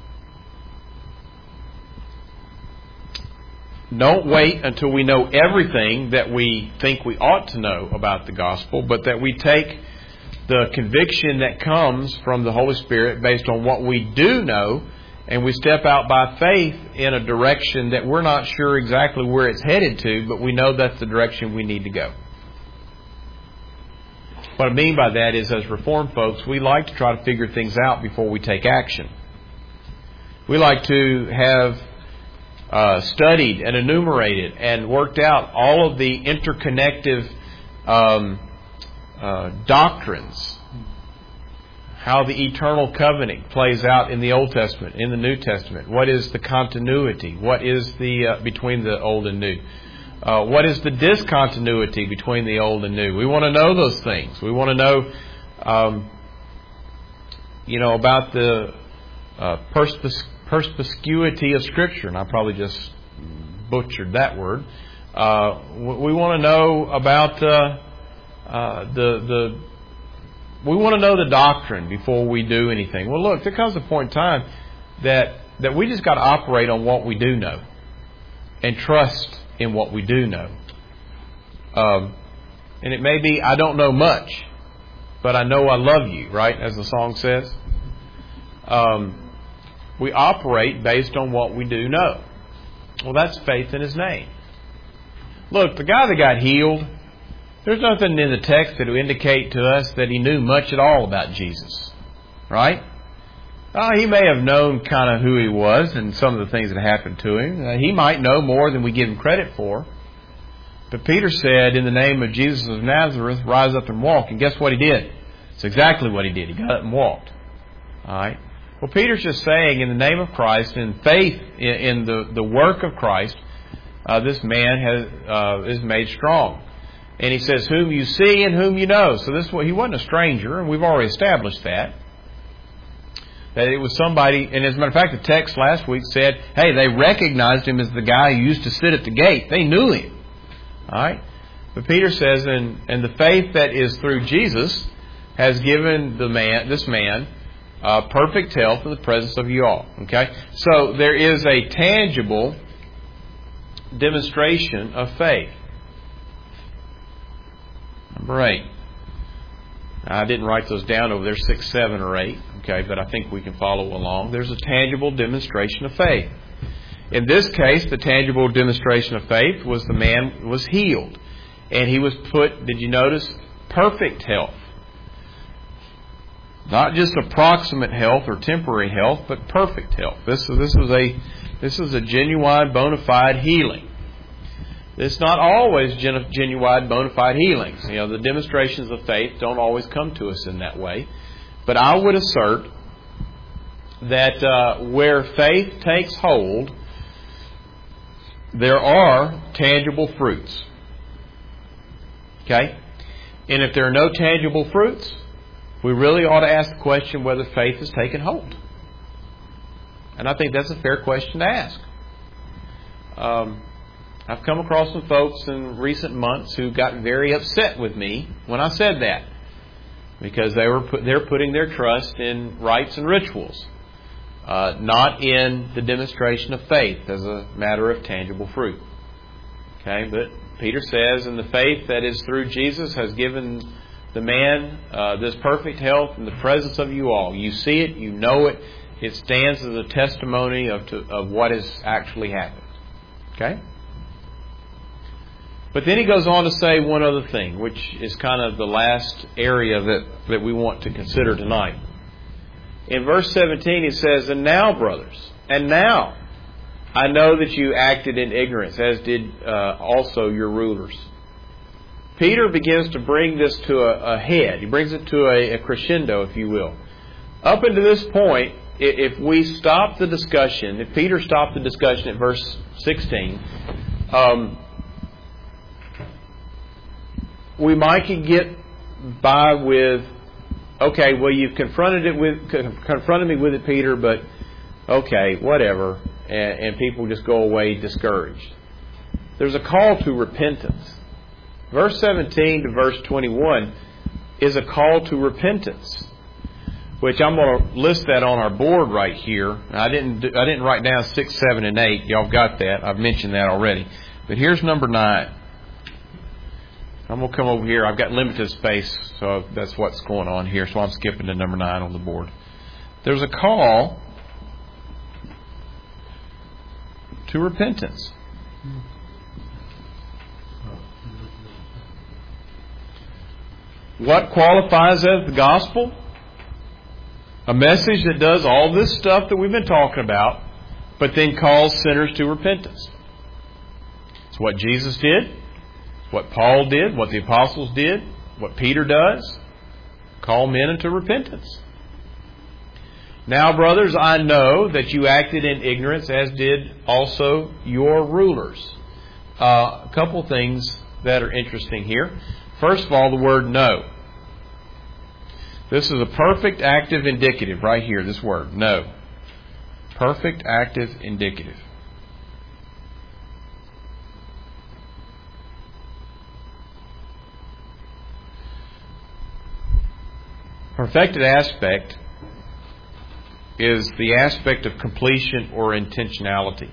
Don't wait until we know everything that we think we ought to know about the gospel, but that we take the conviction that comes from the Holy Spirit based on what we do know, and we step out by faith in a direction that we're not sure exactly where it's headed to, but we know that's the direction we need to go. What I mean by that is, as Reformed folks, we like to try to figure things out before we take action. We like to have uh, studied and enumerated and worked out all of the interconnective um, uh, doctrines, how the eternal covenant plays out in the Old Testament, in the New Testament. What is the continuity? What is the uh, between the Old and New? Uh, what is the discontinuity between the Old and New? We want to know those things. We want to know, um, you know, about the uh, perspis- perspicuity of Scripture. And I probably just butchered that word. Uh, we want to know about uh, uh, the the. We want to know the doctrine before we do anything. Well, look, there comes a point in time that that we just got to operate on what we do know and trust in what we do know. Um, and it may be, I don't know much, but I know I love you, right? As the song says. Um, we operate based on what we do know. Well, that's faith in His name. Look, the guy that got healed, there's nothing in the text that would indicate to us that he knew much at all about Jesus. Right? Uh, he may have known kind of who He was and some of the things that happened to Him. Uh, he might know more than we give Him credit for. But Peter said, in the name of Jesus of Nazareth, rise up and walk. And guess what he did? It's exactly what he did. He got up and walked. All right. Well, Peter's just saying, in the name of Christ, in faith in, in the, the work of Christ, uh, this man has uh, is made strong. And he says, whom you see and whom you know. So this he wasn't a stranger, and we've already established that. That it was somebody, and as a matter of fact, the text last week said, hey, they recognized him as the guy who used to sit at the gate. They knew him. All right? But Peter says, and, and the faith that is through Jesus has given the man, this man, uh, perfect health in the presence of you all. Okay? So there is a tangible demonstration of faith. Number eight. I didn't write those down over there, six, seven, or eight. Okay, but I think we can follow along. There's a tangible demonstration of faith. In this case, the tangible demonstration of faith was the man was healed. And he was put, did you notice, perfect health. Not just approximate health or temporary health, but perfect health. This, this was a this was a genuine, bona fide healing. It's not always genu- genuine, bona fide healings. You know, the demonstrations of faith don't always come to us in that way. But I would assert that uh, where faith takes hold, there are tangible fruits. Okay? And if there are no tangible fruits, we really ought to ask the question whether faith has taken hold. And I think that's a fair question to ask. Um, I've come across some folks in recent months who got very upset with me when I said that. Because they were put, they're putting their trust in rites and rituals, uh, not in the demonstration of faith as a matter of tangible fruit. Okay, but Peter says, and the faith that is through Jesus has given the man uh, this perfect health in the presence of you all. You see it, you know it. It stands as a testimony of to, of what has actually happened. Okay. But then he goes on to say one other thing, which is kind of the last area that, that we want to consider tonight. In verse seventeen, he says, and now, brothers, and now, I know that you acted in ignorance, as did uh, also your rulers. Peter begins to bring this to a, a head. He brings it to a, a crescendo, if you will. Up until this point, if we stop the discussion, if Peter stopped the discussion at verse sixteen, um, we might could get by with, okay, well, you've confronted it with confronted me with it, Peter, but okay, whatever, and, and people just go away discouraged. There's a call to repentance. Verse seventeen to verse twenty-one is a call to repentance, which I'm going to list that on our board right here. I didn't do, I didn't write down six, seven, and eight. Y'all got that. I've mentioned that already. But here's number nine. I'm going to come over here. I've got limited space, so that's what's going on here. So I'm skipping to number nine on the board. There's a call to repentance. What qualifies as the gospel? A message that does all this stuff that we've been talking about, but then calls sinners to repentance. It's what Jesus did. It's what Paul did. What the apostles did. What Peter does. Call men into repentance. Now, brothers, I know that you acted in ignorance, as did also your rulers. Uh, a couple things that are interesting here. First of all, the word know. This is a perfect active indicative right here, this word, know. Perfect active indicative. Perfected aspect is the aspect of completion or intentionality.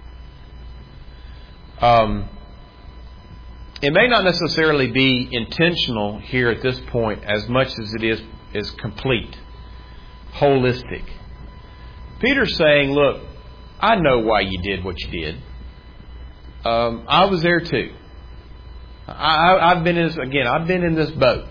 Um, it may not necessarily be intentional here at this point as much as it is is complete, holistic. Peter's saying, look, I know why you did what you did. Um, I was there too. I, I've been in this, again, I've been in this boat.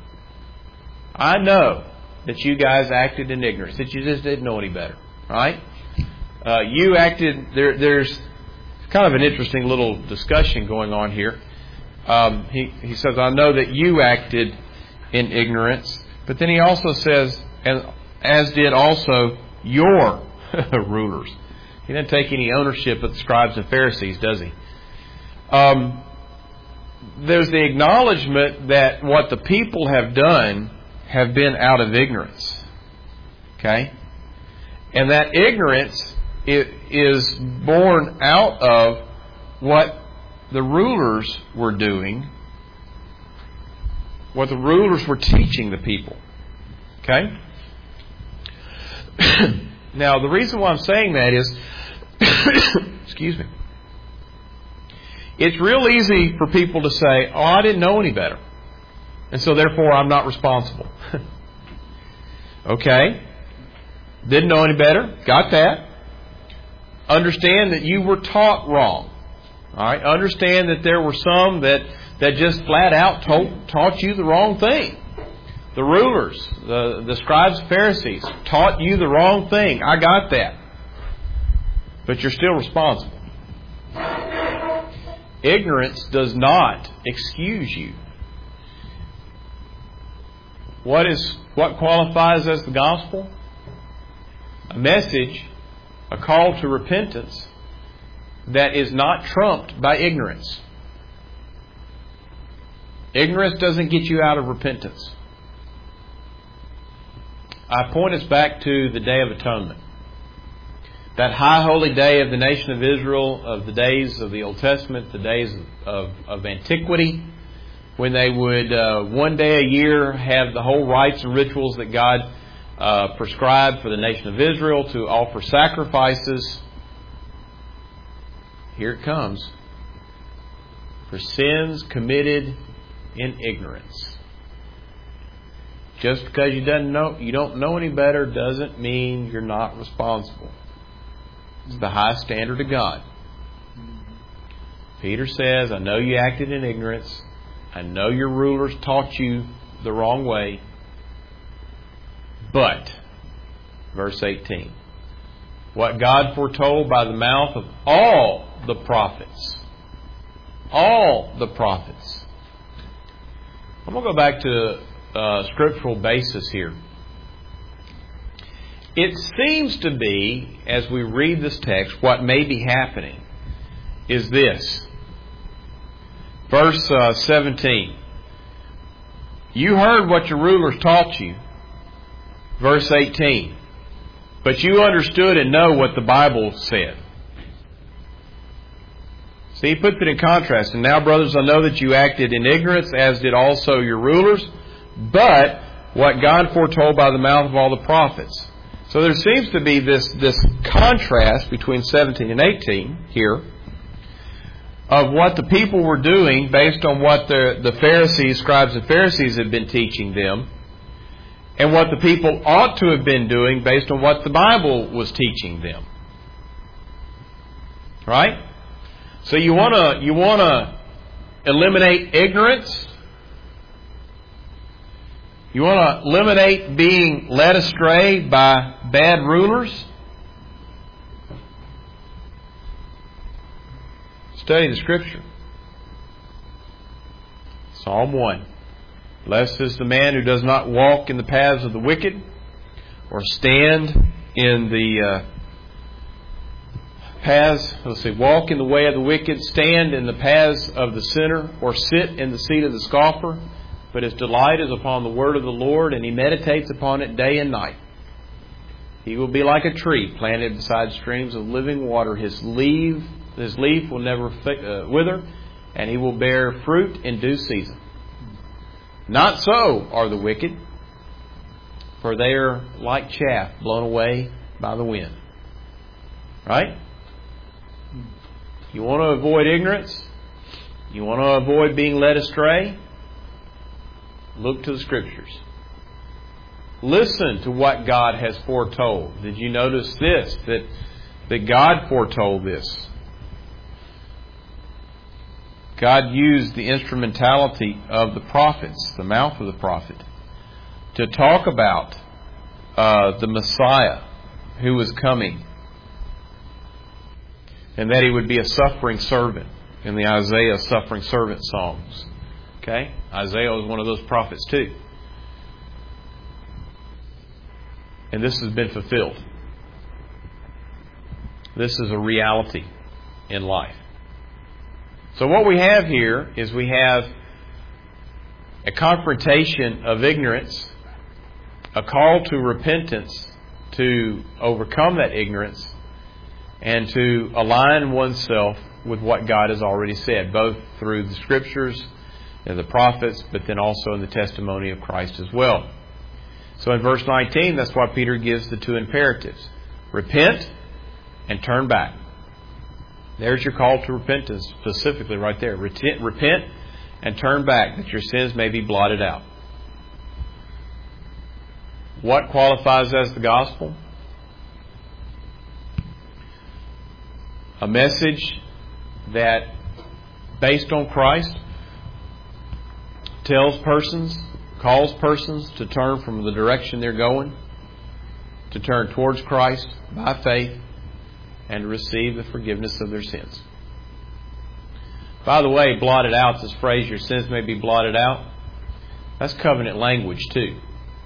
I know that you guys acted in ignorance, that you just didn't know any better, right? Uh, you acted, there, there's kind of an interesting little discussion going on here. Um, he, he says, I know that you acted in ignorance. But then he also says, and as did also your rulers. He doesn't take any ownership of the scribes and Pharisees, does he? Um, there's the acknowledgement that what the people have done have been out of ignorance. Okay? And that ignorance is born out of what the rulers were doing, what the rulers were teaching the people. Okay? Now, the reason why I'm saying that is, excuse me, it's real easy for people to say, oh, I didn't know any better, and so therefore I'm not responsible. Okay? Didn't know any better. Got that. Understand that you were taught wrong. All right? Understand that there were some that that just flat out told, taught you the wrong thing. The rulers, the, the scribes and Pharisees taught you the wrong thing. I got that. But you're still responsible. Ignorance does not excuse you. What is what qualifies as the gospel? A message, a call to repentance that is not trumped by ignorance. Ignorance doesn't get you out of repentance. I point us back to the Day of Atonement. That high holy day of the nation of Israel, of the days of the Old Testament, the days of, of antiquity, when they would uh, one day a year have the whole rites and rituals that God uh, prescribed for the nation of Israel to offer sacrifices. Here it comes. For sins committed in ignorance. Just because you don't know you don't know any better doesn't mean you're not responsible. It's the high standard of God. Peter says, I know you acted in ignorance. I know your rulers taught you the wrong way. But, verse eighteen, what God foretold by the mouth of all the prophets, all the prophets, going to go back to uh, scriptural basis here. It seems to be, as we read this text, what may be happening is this. Verse uh, seventeen. You heard what your rulers taught you. Verse eighteen. But you understood and know what the Bible said. See, he puts it in contrast. And now, brothers, I know that you acted in ignorance, as did also your rulers. But what God foretold by the mouth of all the prophets. So there seems to be this, this contrast between seventeen and eighteen here of what the people were doing based on what the, the Pharisees, scribes and Pharisees had been teaching them, and what the people ought to have been doing based on what the Bible was teaching them. Right? So you want to you want to eliminate ignorance. You want to eliminate being led astray by bad rulers. Study the Scripture. Psalm one. Blessed is the man who does not walk in the paths of the wicked, or stand in the uh, paths, let's see, walk in the way of the wicked, stand in the paths of the sinner, or sit in the seat of the scoffer. But his delight is upon the word of the Lord, and he meditates upon it day and night. He will be like a tree planted beside streams of living water. His leaf, his leaf will never uh, wither, and he will bear fruit in due season. Not so are the wicked, for they are like chaff blown away by the wind. Right? You want to avoid ignorance? You want to avoid being led astray? Look to the Scriptures. Listen to what God has foretold. Did you notice this? That, that God foretold this. God used the instrumentality of the prophets, the mouth of the prophet, to talk about uh, the Messiah who was coming, and that he would be a suffering servant in the Isaiah suffering servant songs. Okay? Isaiah was one of those prophets too. And this has been fulfilled. This is a reality in life. So what we have here is we have a confrontation of ignorance, a call to repentance to overcome that ignorance, and to align oneself with what God has already said, both through the Scriptures and the prophets, but then also in the testimony of Christ as well. So in verse nineteen, that's why Peter gives the two imperatives. Repent and turn back. There's your call to repentance specifically right there. Repent and turn back that your sins may be blotted out. What qualifies as the gospel? A message that, based on Christ, tells persons, calls persons to turn from the direction they're going, to turn towards Christ by faith, and to receive the forgiveness of their sins. By the way, blotted out, this phrase, your sins may be blotted out, that's covenant language too.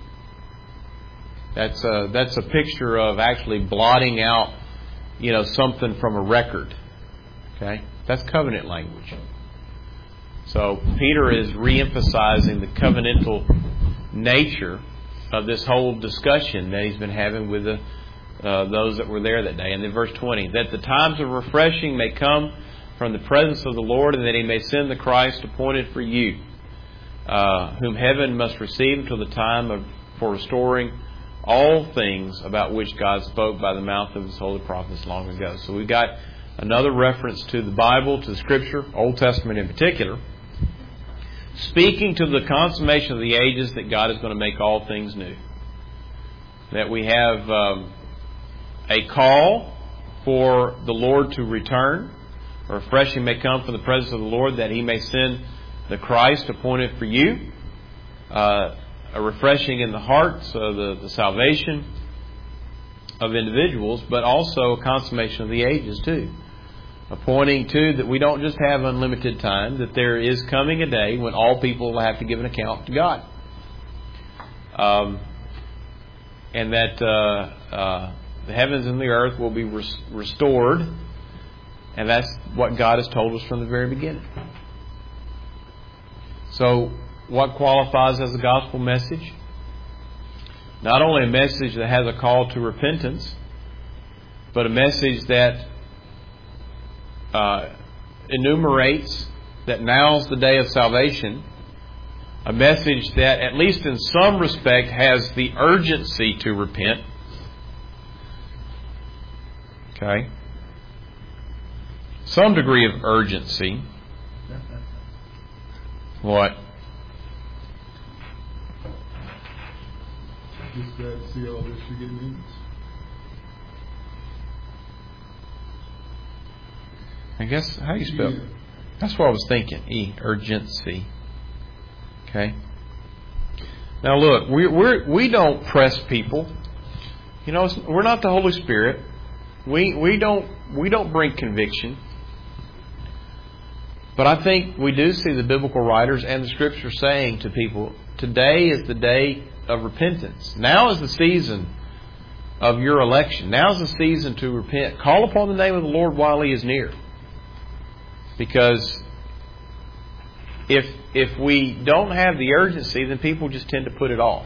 That's a, that's a picture of actually blotting out, you know, something from a record. Okay? That's covenant language. So Peter is re-emphasizing the covenantal nature of this whole discussion that he's been having with the, uh, those that were there that day. And then verse twenty, that the times of refreshing may come from the presence of the Lord, and that he may send the Christ appointed for you, uh, whom heaven must receive until the time of, for restoring all things about which God spoke by the mouth of his holy prophets long ago. So we've got another reference to the Bible, to the Scripture, Old Testament in particular, speaking to the consummation of the ages, that God is going to make all things new. That we have um, a call for the Lord to return. A refreshing may come from the presence of the Lord, that he may send the Christ appointed for you. Uh, a refreshing in the hearts, uh, the, the salvation of individuals, but also a consummation of the ages too. pointing to that we don't just have unlimited time, that there is coming a day when all people will have to give an account to God. Um, and that uh, uh, the heavens and the earth will be res- restored. And that's what God has told us from the very beginning. So, what qualifies as a gospel message? Not only a message that has a call to repentance, but a message that uh, enumerates that now's the day of salvation. A message that, at least in some respect, has the urgency to repent. Okay? Some degree of urgency. What? Just glad to see all this forgiveness. I guess, how do you spell? Yeah. That's what I was thinking. E, urgency. Okay. Now look, we we we don't press people. You know, we're not the Holy Spirit. We we don't we don't bring conviction. But I think we do see the biblical writers and the Scripture saying to people, today is the day of repentance. Now is the season of your election. Now is the season to repent. Call upon the name of the Lord while He is near. Because if if we don't have the urgency, then people just tend to put it off.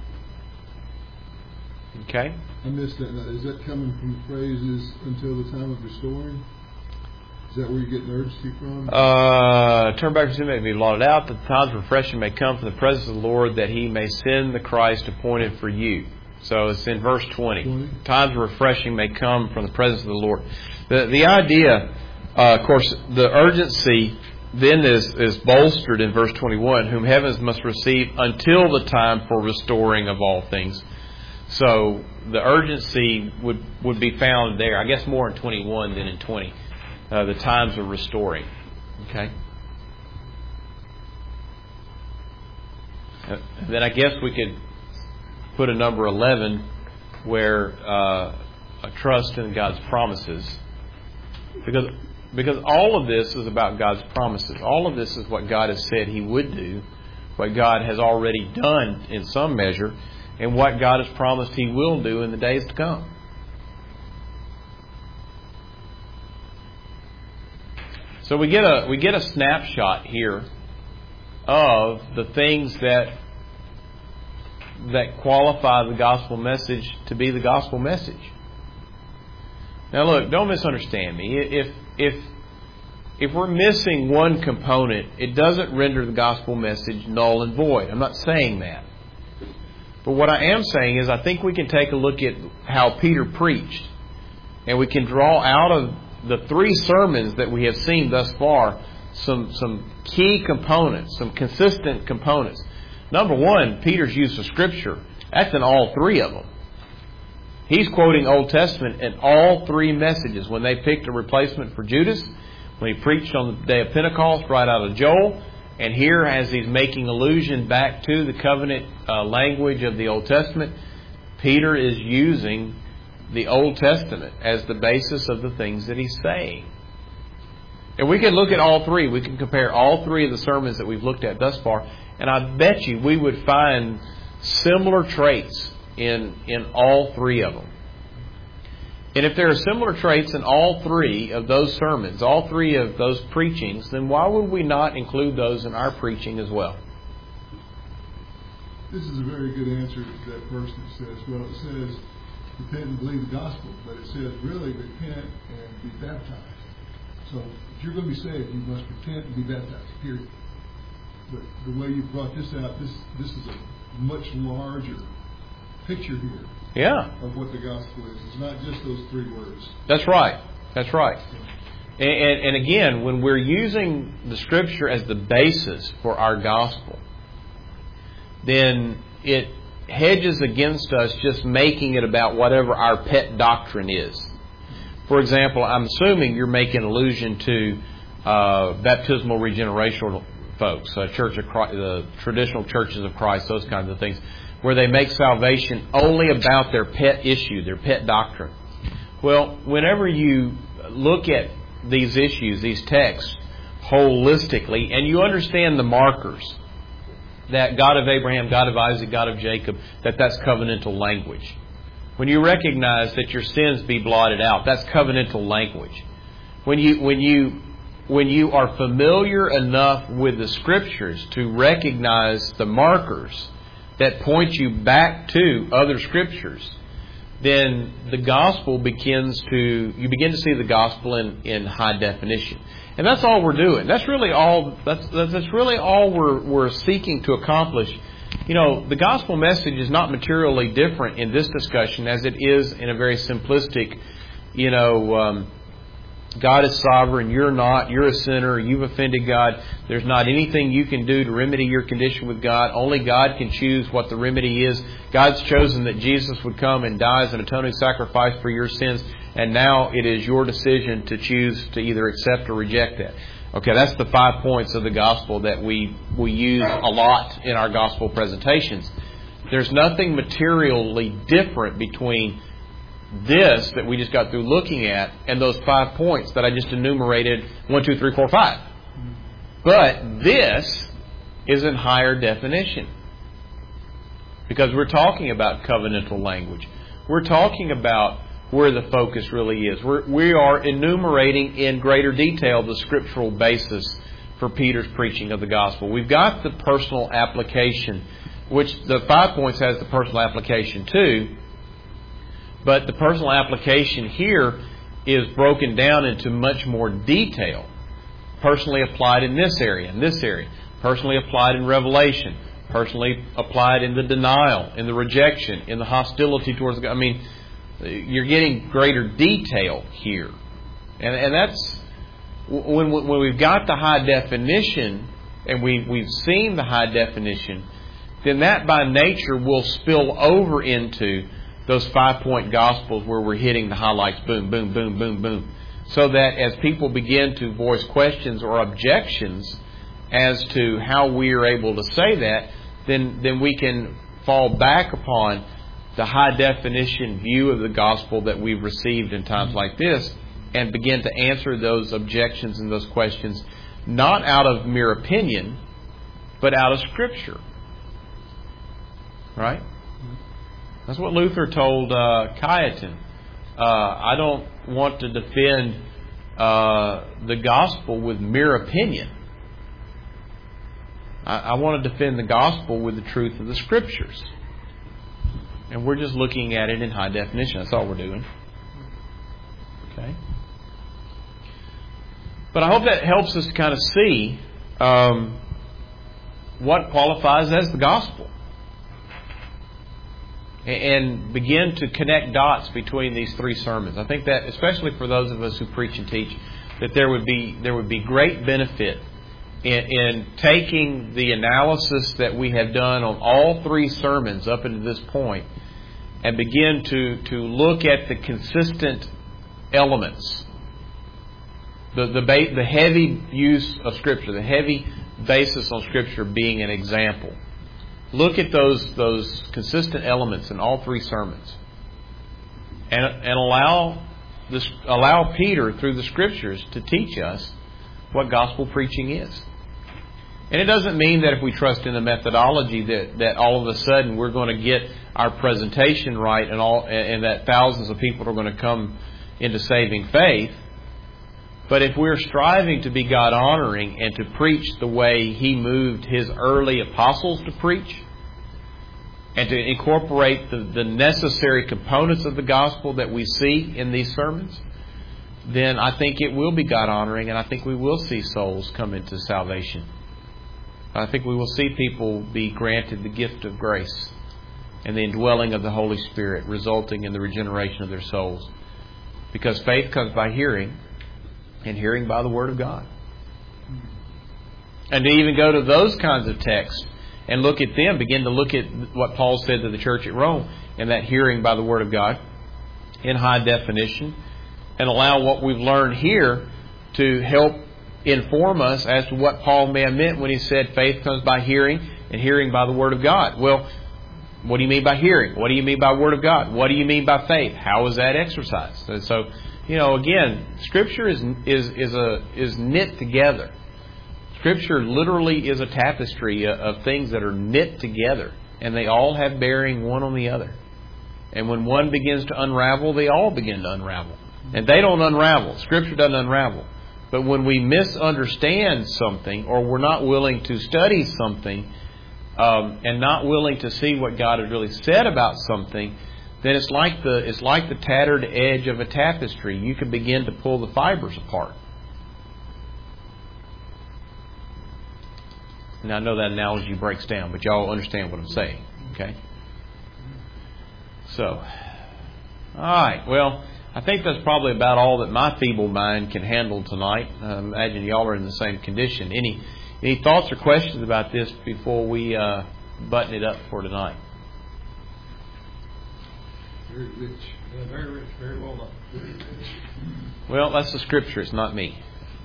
Okay? I missed that. Now, is that coming from the phrases until the time of restoring? Is that where you're getting urgency from? Uh, turn back to sin may be blotted out, that the times of refreshing may come from the presence of the Lord, that He may send the Christ appointed for you. So it's in verse twenty. twenty. Times of refreshing may come from the presence of the Lord. The the idea, uh, of course, the urgency then is, is bolstered in verse twenty-one, whom heavens must receive until the time for restoring of all things. So the urgency would, would be found there, I guess more in twenty-one than in twenty. Uh, the times of restoring. Okay? Uh, then I guess we could put a number eleven where uh, a trust in God's promises. Because, because all of this is about God's promises. All of this is what God has said He would do, what God has already done in some measure, and what God has promised He will do in the days to come. So we get a we get a snapshot here of the things that that qualify the gospel message to be the gospel message. Now look, don't misunderstand me. If if if we're missing one component, it doesn't render the gospel message null and void. I'm not saying that. But what I am saying is I think we can take a look at how Peter preached, and we can draw out of the three sermons that we have seen thus far some some key components, some consistent components. Number one, Peter's use of Scripture. That's in all three of them. He's quoting Old Testament in all three messages. When they picked a replacement for Judas, when he preached on the day of Pentecost, right out of Joel, and here as he's making allusion back to the covenant uh, language of the Old Testament, Peter is using the Old Testament as the basis of the things that he's saying. And we can look at all three. We can compare all three of the sermons that we've looked at thus far, and I bet you we would find similar traits in, in all three of them. And if there are similar traits in all three of those sermons, all three of those preachings, then why would we not include those in our preaching as well? This is a very good answer to that person that says, well, it says repent and believe the gospel, but it says really repent and be baptized. So if you're going to be saved, you must repent and be baptized, period. But the way you brought this out, this this is a much larger picture here. Yeah. Of what the gospel is. It's not just those three words. That's right. That's right. And, and, and again, when we're using the Scripture as the basis for our gospel, then it hedges against us just making it about whatever our pet doctrine is. For example, I'm assuming you're making allusion to uh, baptismal regenerational folks, uh, Church of Christ, the traditional churches of Christ, those kinds of things, where they make salvation only about their pet issue, their pet doctrine. Well, whenever you look at these issues, these texts, holistically, and you understand the markers, that God of Abraham, God of Isaac, God of Jacob, that that's covenantal language. When you recognize that your sins be blotted out, that's covenantal language. When you when you when you are familiar enough with the Scriptures to recognize the markers that point you back to other Scriptures, then the gospel begins to you begin to see the gospel in, in high definition. And that's all we're doing. That's really all that's that's really all we're we're seeking to accomplish. You know, the gospel message is not materially different in this discussion as it is in a very simplistic, you know, um, God is sovereign, you're not, you're a sinner, you've offended God. There's not anything you can do to remedy your condition with God. Only God can choose what the remedy is. God's chosen that Jesus would come and die as an atoning sacrifice for your sins, and now it is your decision to choose to either accept or reject that. Okay, that's the five points of the gospel that we, we use a lot in our gospel presentations. There's nothing materially different between this that we just got through looking at and those five points that I just enumerated, one, two, three, four, five. But this is in higher definition, because we're talking about covenantal language. We're talking about where the focus really is. We're, we are enumerating in greater detail the scriptural basis for Peter's preaching of the gospel. We've got the personal application, which the five points has the personal application too. But the personal application here is broken down into much more detail. Personally applied in this area, in this area. Personally applied in Revelation. Personally applied in the denial, in the rejection, in the hostility towards God. I mean, you're getting greater detail here. And, and that's, when, when we've got the high definition, and we, we've seen the high definition, then that by nature will spill over into those five-point gospels where we're hitting the highlights, boom, boom, boom, boom, boom. So that as people begin to voice questions or objections as to how we are able to say that, then, then we can fall back upon the high-definition view of the gospel that we've received in times like this and begin to answer those objections and those questions not out of mere opinion, but out of Scripture. Right? That's what Luther told uh, Cajetan. Uh, I don't want to defend uh, the gospel with mere opinion. I, I want to defend the gospel with the truth of the Scriptures. And we're just looking at it in high definition. That's all we're doing. Okay. But I hope that helps us to kind of see um, what qualifies as the gospel. And begin to connect dots between these three sermons. I think that, especially for those of us who preach and teach, that there would be there would be great benefit in, in taking the analysis that we have done on all three sermons up until this point and begin to, to look at the consistent elements, the the, ba- the heavy use of Scripture, the heavy basis on Scripture being an example. Look at those those consistent elements in all three sermons, and and allow this allow Peter through the Scriptures to teach us what gospel preaching is. And it doesn't mean that if we trust in the methodology that, that all of a sudden we're going to get our presentation right and all and that thousands of people are going to come into saving faith. But if we're striving to be God-honoring and to preach the way He moved His early apostles to preach, and to incorporate the, the necessary components of the gospel that we see in these sermons, then I think it will be God-honoring, and I think we will see souls come into salvation. I think we will see people be granted the gift of grace and the indwelling of the Holy Spirit, resulting in the regeneration of their souls. Because faith comes by hearing, and hearing by the Word of God. And to even go to those kinds of texts and look at them, begin to look at what Paul said to the church at Rome, and that hearing by the Word of God in high definition, and allow what we've learned here to help inform us as to what Paul may have meant when he said faith comes by hearing, and hearing by the Word of God. Well, what do you mean by hearing? What do you mean by Word of God? What do you mean by faith? How is that exercised? And so you know, again, Scripture is is is a is knit together. Scripture literally is a tapestry of things that are knit together, and they all have bearing one on the other. And when one begins to unravel, they all begin to unravel. And they don't unravel. Scripture doesn't unravel. But when we misunderstand something, or we're not willing to study something, um, and not willing to see what God has really said about something, then it's like the it's like the tattered edge of a tapestry. You can begin to pull the fibers apart. Now, I know that analogy breaks down, but y'all understand what I'm saying. Okay? So, all right. Well, I think that's probably about all that my feeble mind can handle tonight. I imagine y'all are in the same condition. Any any thoughts or questions about this before we uh, button it up for tonight? Very rich. Yeah, very rich, very well done. Well, that's the Scripture. It's not me.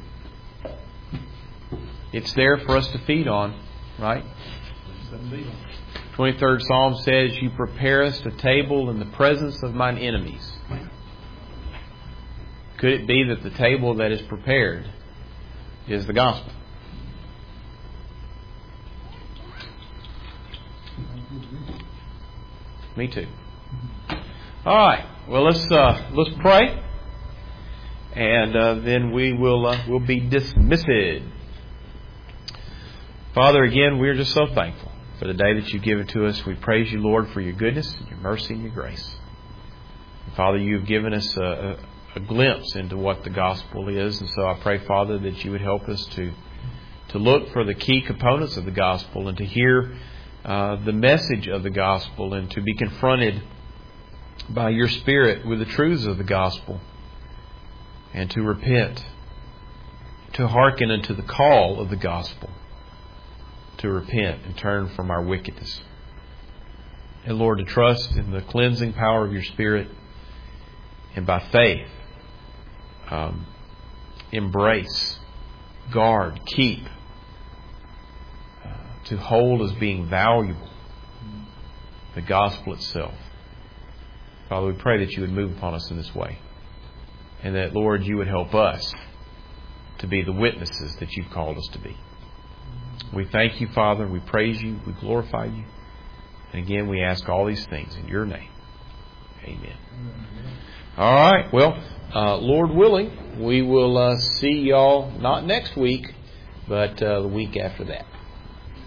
It's there for us to feed on, right? twenty-third Psalm says, "You preparest a table in the presence of mine enemies." Could it be that the table that is prepared is the gospel? Me too. All right. Well, let's uh, let's pray, and uh, then we will uh, will be dismissed. Father, again, we're just so thankful for the day that you've given to us. We praise you, Lord, for your goodness, and your mercy, and your grace. And Father, you've given us a, a, a glimpse into what the gospel is, and so I pray, Father, that you would help us to to look for the key components of the gospel and to hear uh, the message of the gospel and to be confronted by your Spirit with the truths of the gospel and to repent, to hearken unto the call of the gospel, to repent and turn from our wickedness. And Lord, to trust in the cleansing power of your Spirit and by faith um, embrace, guard, keep, uh, to hold as being valuable the gospel itself. Father, we pray that you would move upon us in this way. And that, Lord, you would help us to be the witnesses that you've called us to be. We thank you, Father. We praise you. We glorify you. And again, we ask all these things in your name. Amen. All right. Well, uh, Lord willing, we will uh, see y'all not next week, but uh, the week after that.